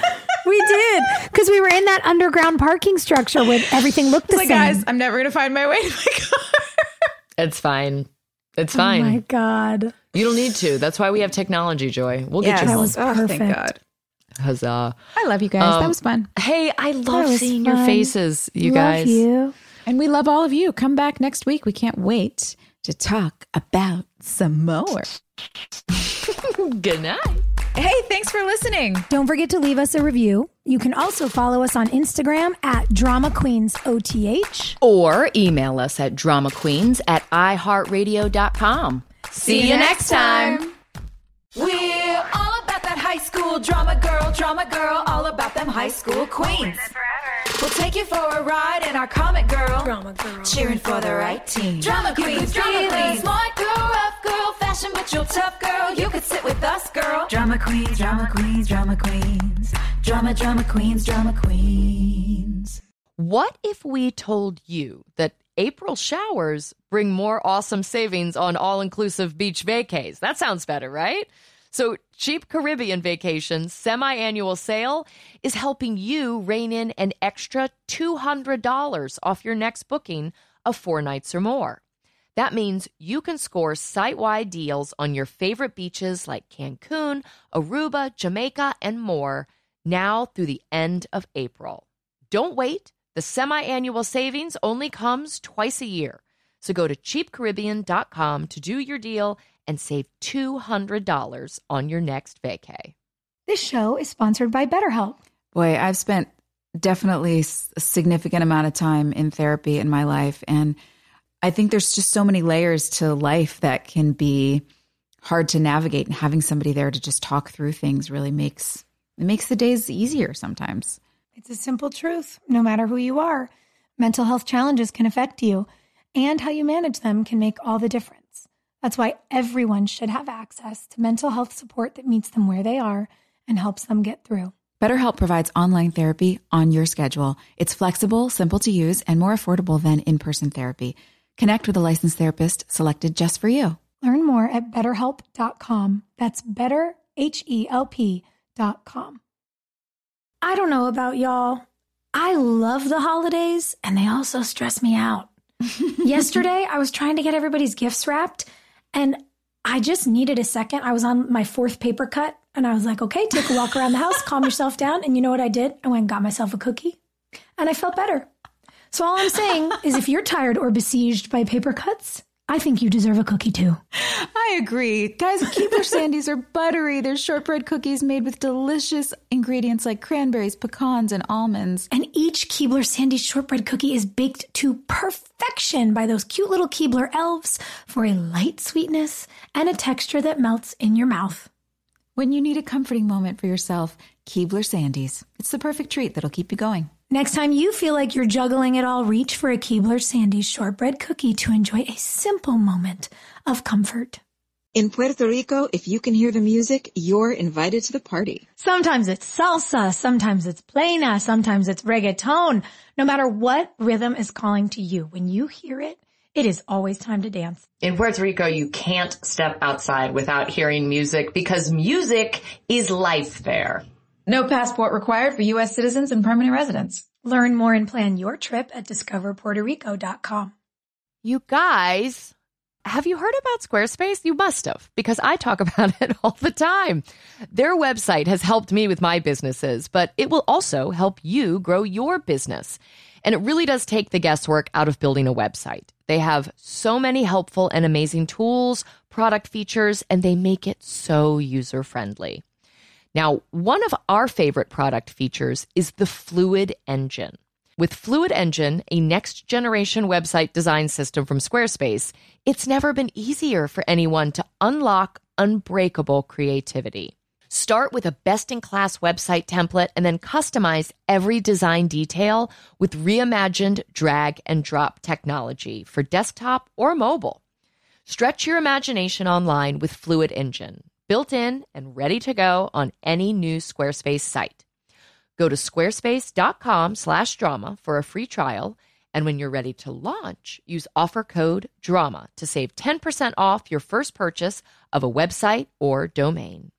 We did, because we were in that underground parking structure where everything looked the like, same. guys, I'm never going to find my way to my car. It's fine. It's fine. Oh my God. You don't need to. That's why we have technology, Joy. We'll Yes. get you That home. was Oh, perfect. thank God. Huzzah. I love you guys. Um, that was fun. Hey, I love was seeing your fun. faces, you Love guys. you. And we love all of you. Come back next week. We can't wait to talk about some more. Good night. Hey, thanks for listening. Don't forget to leave us a review. You can also follow us on Instagram at Drama Queens O T H. Or email us at drama queens at i heart radio dot com. See you next time. We're all about that high school drama girl, drama girl, all about them high school queens. We'll take you for a ride in our comic girl, drama girl, cheering for the right team. Drama queens, drama queens, smart girl, rough girl, fashion but you're tough girl. You could sit with us, girl. Drama queens, drama queens, drama queens, drama, drama queens, drama queens. What if we told you that April showers bring more awesome savings on all-inclusive beach vacays? That sounds better, right? So Cheap Caribbean Vacations semi-annual sale is helping you rein in an extra two hundred dollars off your next booking of four nights or more. That means you can score site-wide deals on your favorite beaches like Cancun, Aruba, Jamaica, and more now through the end of April. Don't wait. The semi-annual savings only comes twice a year. So go to cheap caribbean dot com to do your deal and save two hundred dollars on your next vacay. This show is sponsored by BetterHelp. Boy, I've spent definitely s- a significant amount of time in therapy in my life. And I think there's just so many layers to life that can be hard to navigate. And having somebody there to just talk through things really makes, it makes the days easier sometimes. It's a simple truth. No matter who you are, mental health challenges can affect you, and how you manage them can make all the difference. That's why everyone should have access to mental health support that meets them where they are and helps them get through. BetterHelp provides online therapy on your schedule. It's flexible, simple to use, and more affordable than in-person therapy. Connect with a licensed therapist selected just for you. Learn more at better help dot com. That's better, H E L P dot com. I don't know about y'all. I love the holidays, and they also stress me out. Yesterday, I was trying to get everybody's gifts wrapped, and I just needed a second. I was on my fourth paper cut, and I was like, okay, take a walk around the house, calm yourself down. And you know what I did? I went and got myself a cookie, and I felt better. So all I'm saying is if you're tired or besieged by paper cuts, I think you deserve a cookie too. I agree. Guys, Keebler Sandies are buttery. They're shortbread cookies made with delicious ingredients like cranberries, pecans, and almonds. And each Keebler Sandy shortbread cookie is baked to perfection by those cute little Keebler elves for a light sweetness and a texture that melts in your mouth. When you need a comforting moment for yourself, Keebler Sandies. It's the perfect treat that'll keep you going. Next time you feel like you're juggling it all, reach for a Keebler Sandy's shortbread cookie to enjoy a simple moment of comfort. In Puerto Rico, if you can hear the music, you're invited to the party. Sometimes it's salsa, sometimes it's plena, sometimes it's reggaeton. No matter what rhythm is calling to you, when you hear it, it is always time to dance. In Puerto Rico, you can't step outside without hearing music because music is life there. No passport required for U S citizens and permanent residents. Learn more and plan your trip at discover puerto rico dot com. You guys, have you heard about Squarespace? You must have, because I talk about it all the time. Their website has helped me with my businesses, but it will also help you grow your business. And it really does take the guesswork out of building a website. They have so many helpful and amazing tools, product features, and they make it so user-friendly. Now, one of our favorite product features is the Fluid Engine. With Fluid Engine, a next-generation website design system from Squarespace, it's never been easier for anyone to unlock unbreakable creativity. Start with a best-in-class website template and then customize every design detail with reimagined drag-and-drop technology for desktop or mobile. Stretch your imagination online with Fluid Engine, built in and ready to go on any new Squarespace site. Go to squarespace.com slash drama for a free trial, and when you're ready to launch, use offer code DRAMA to save ten percent off your first purchase of a website or domain.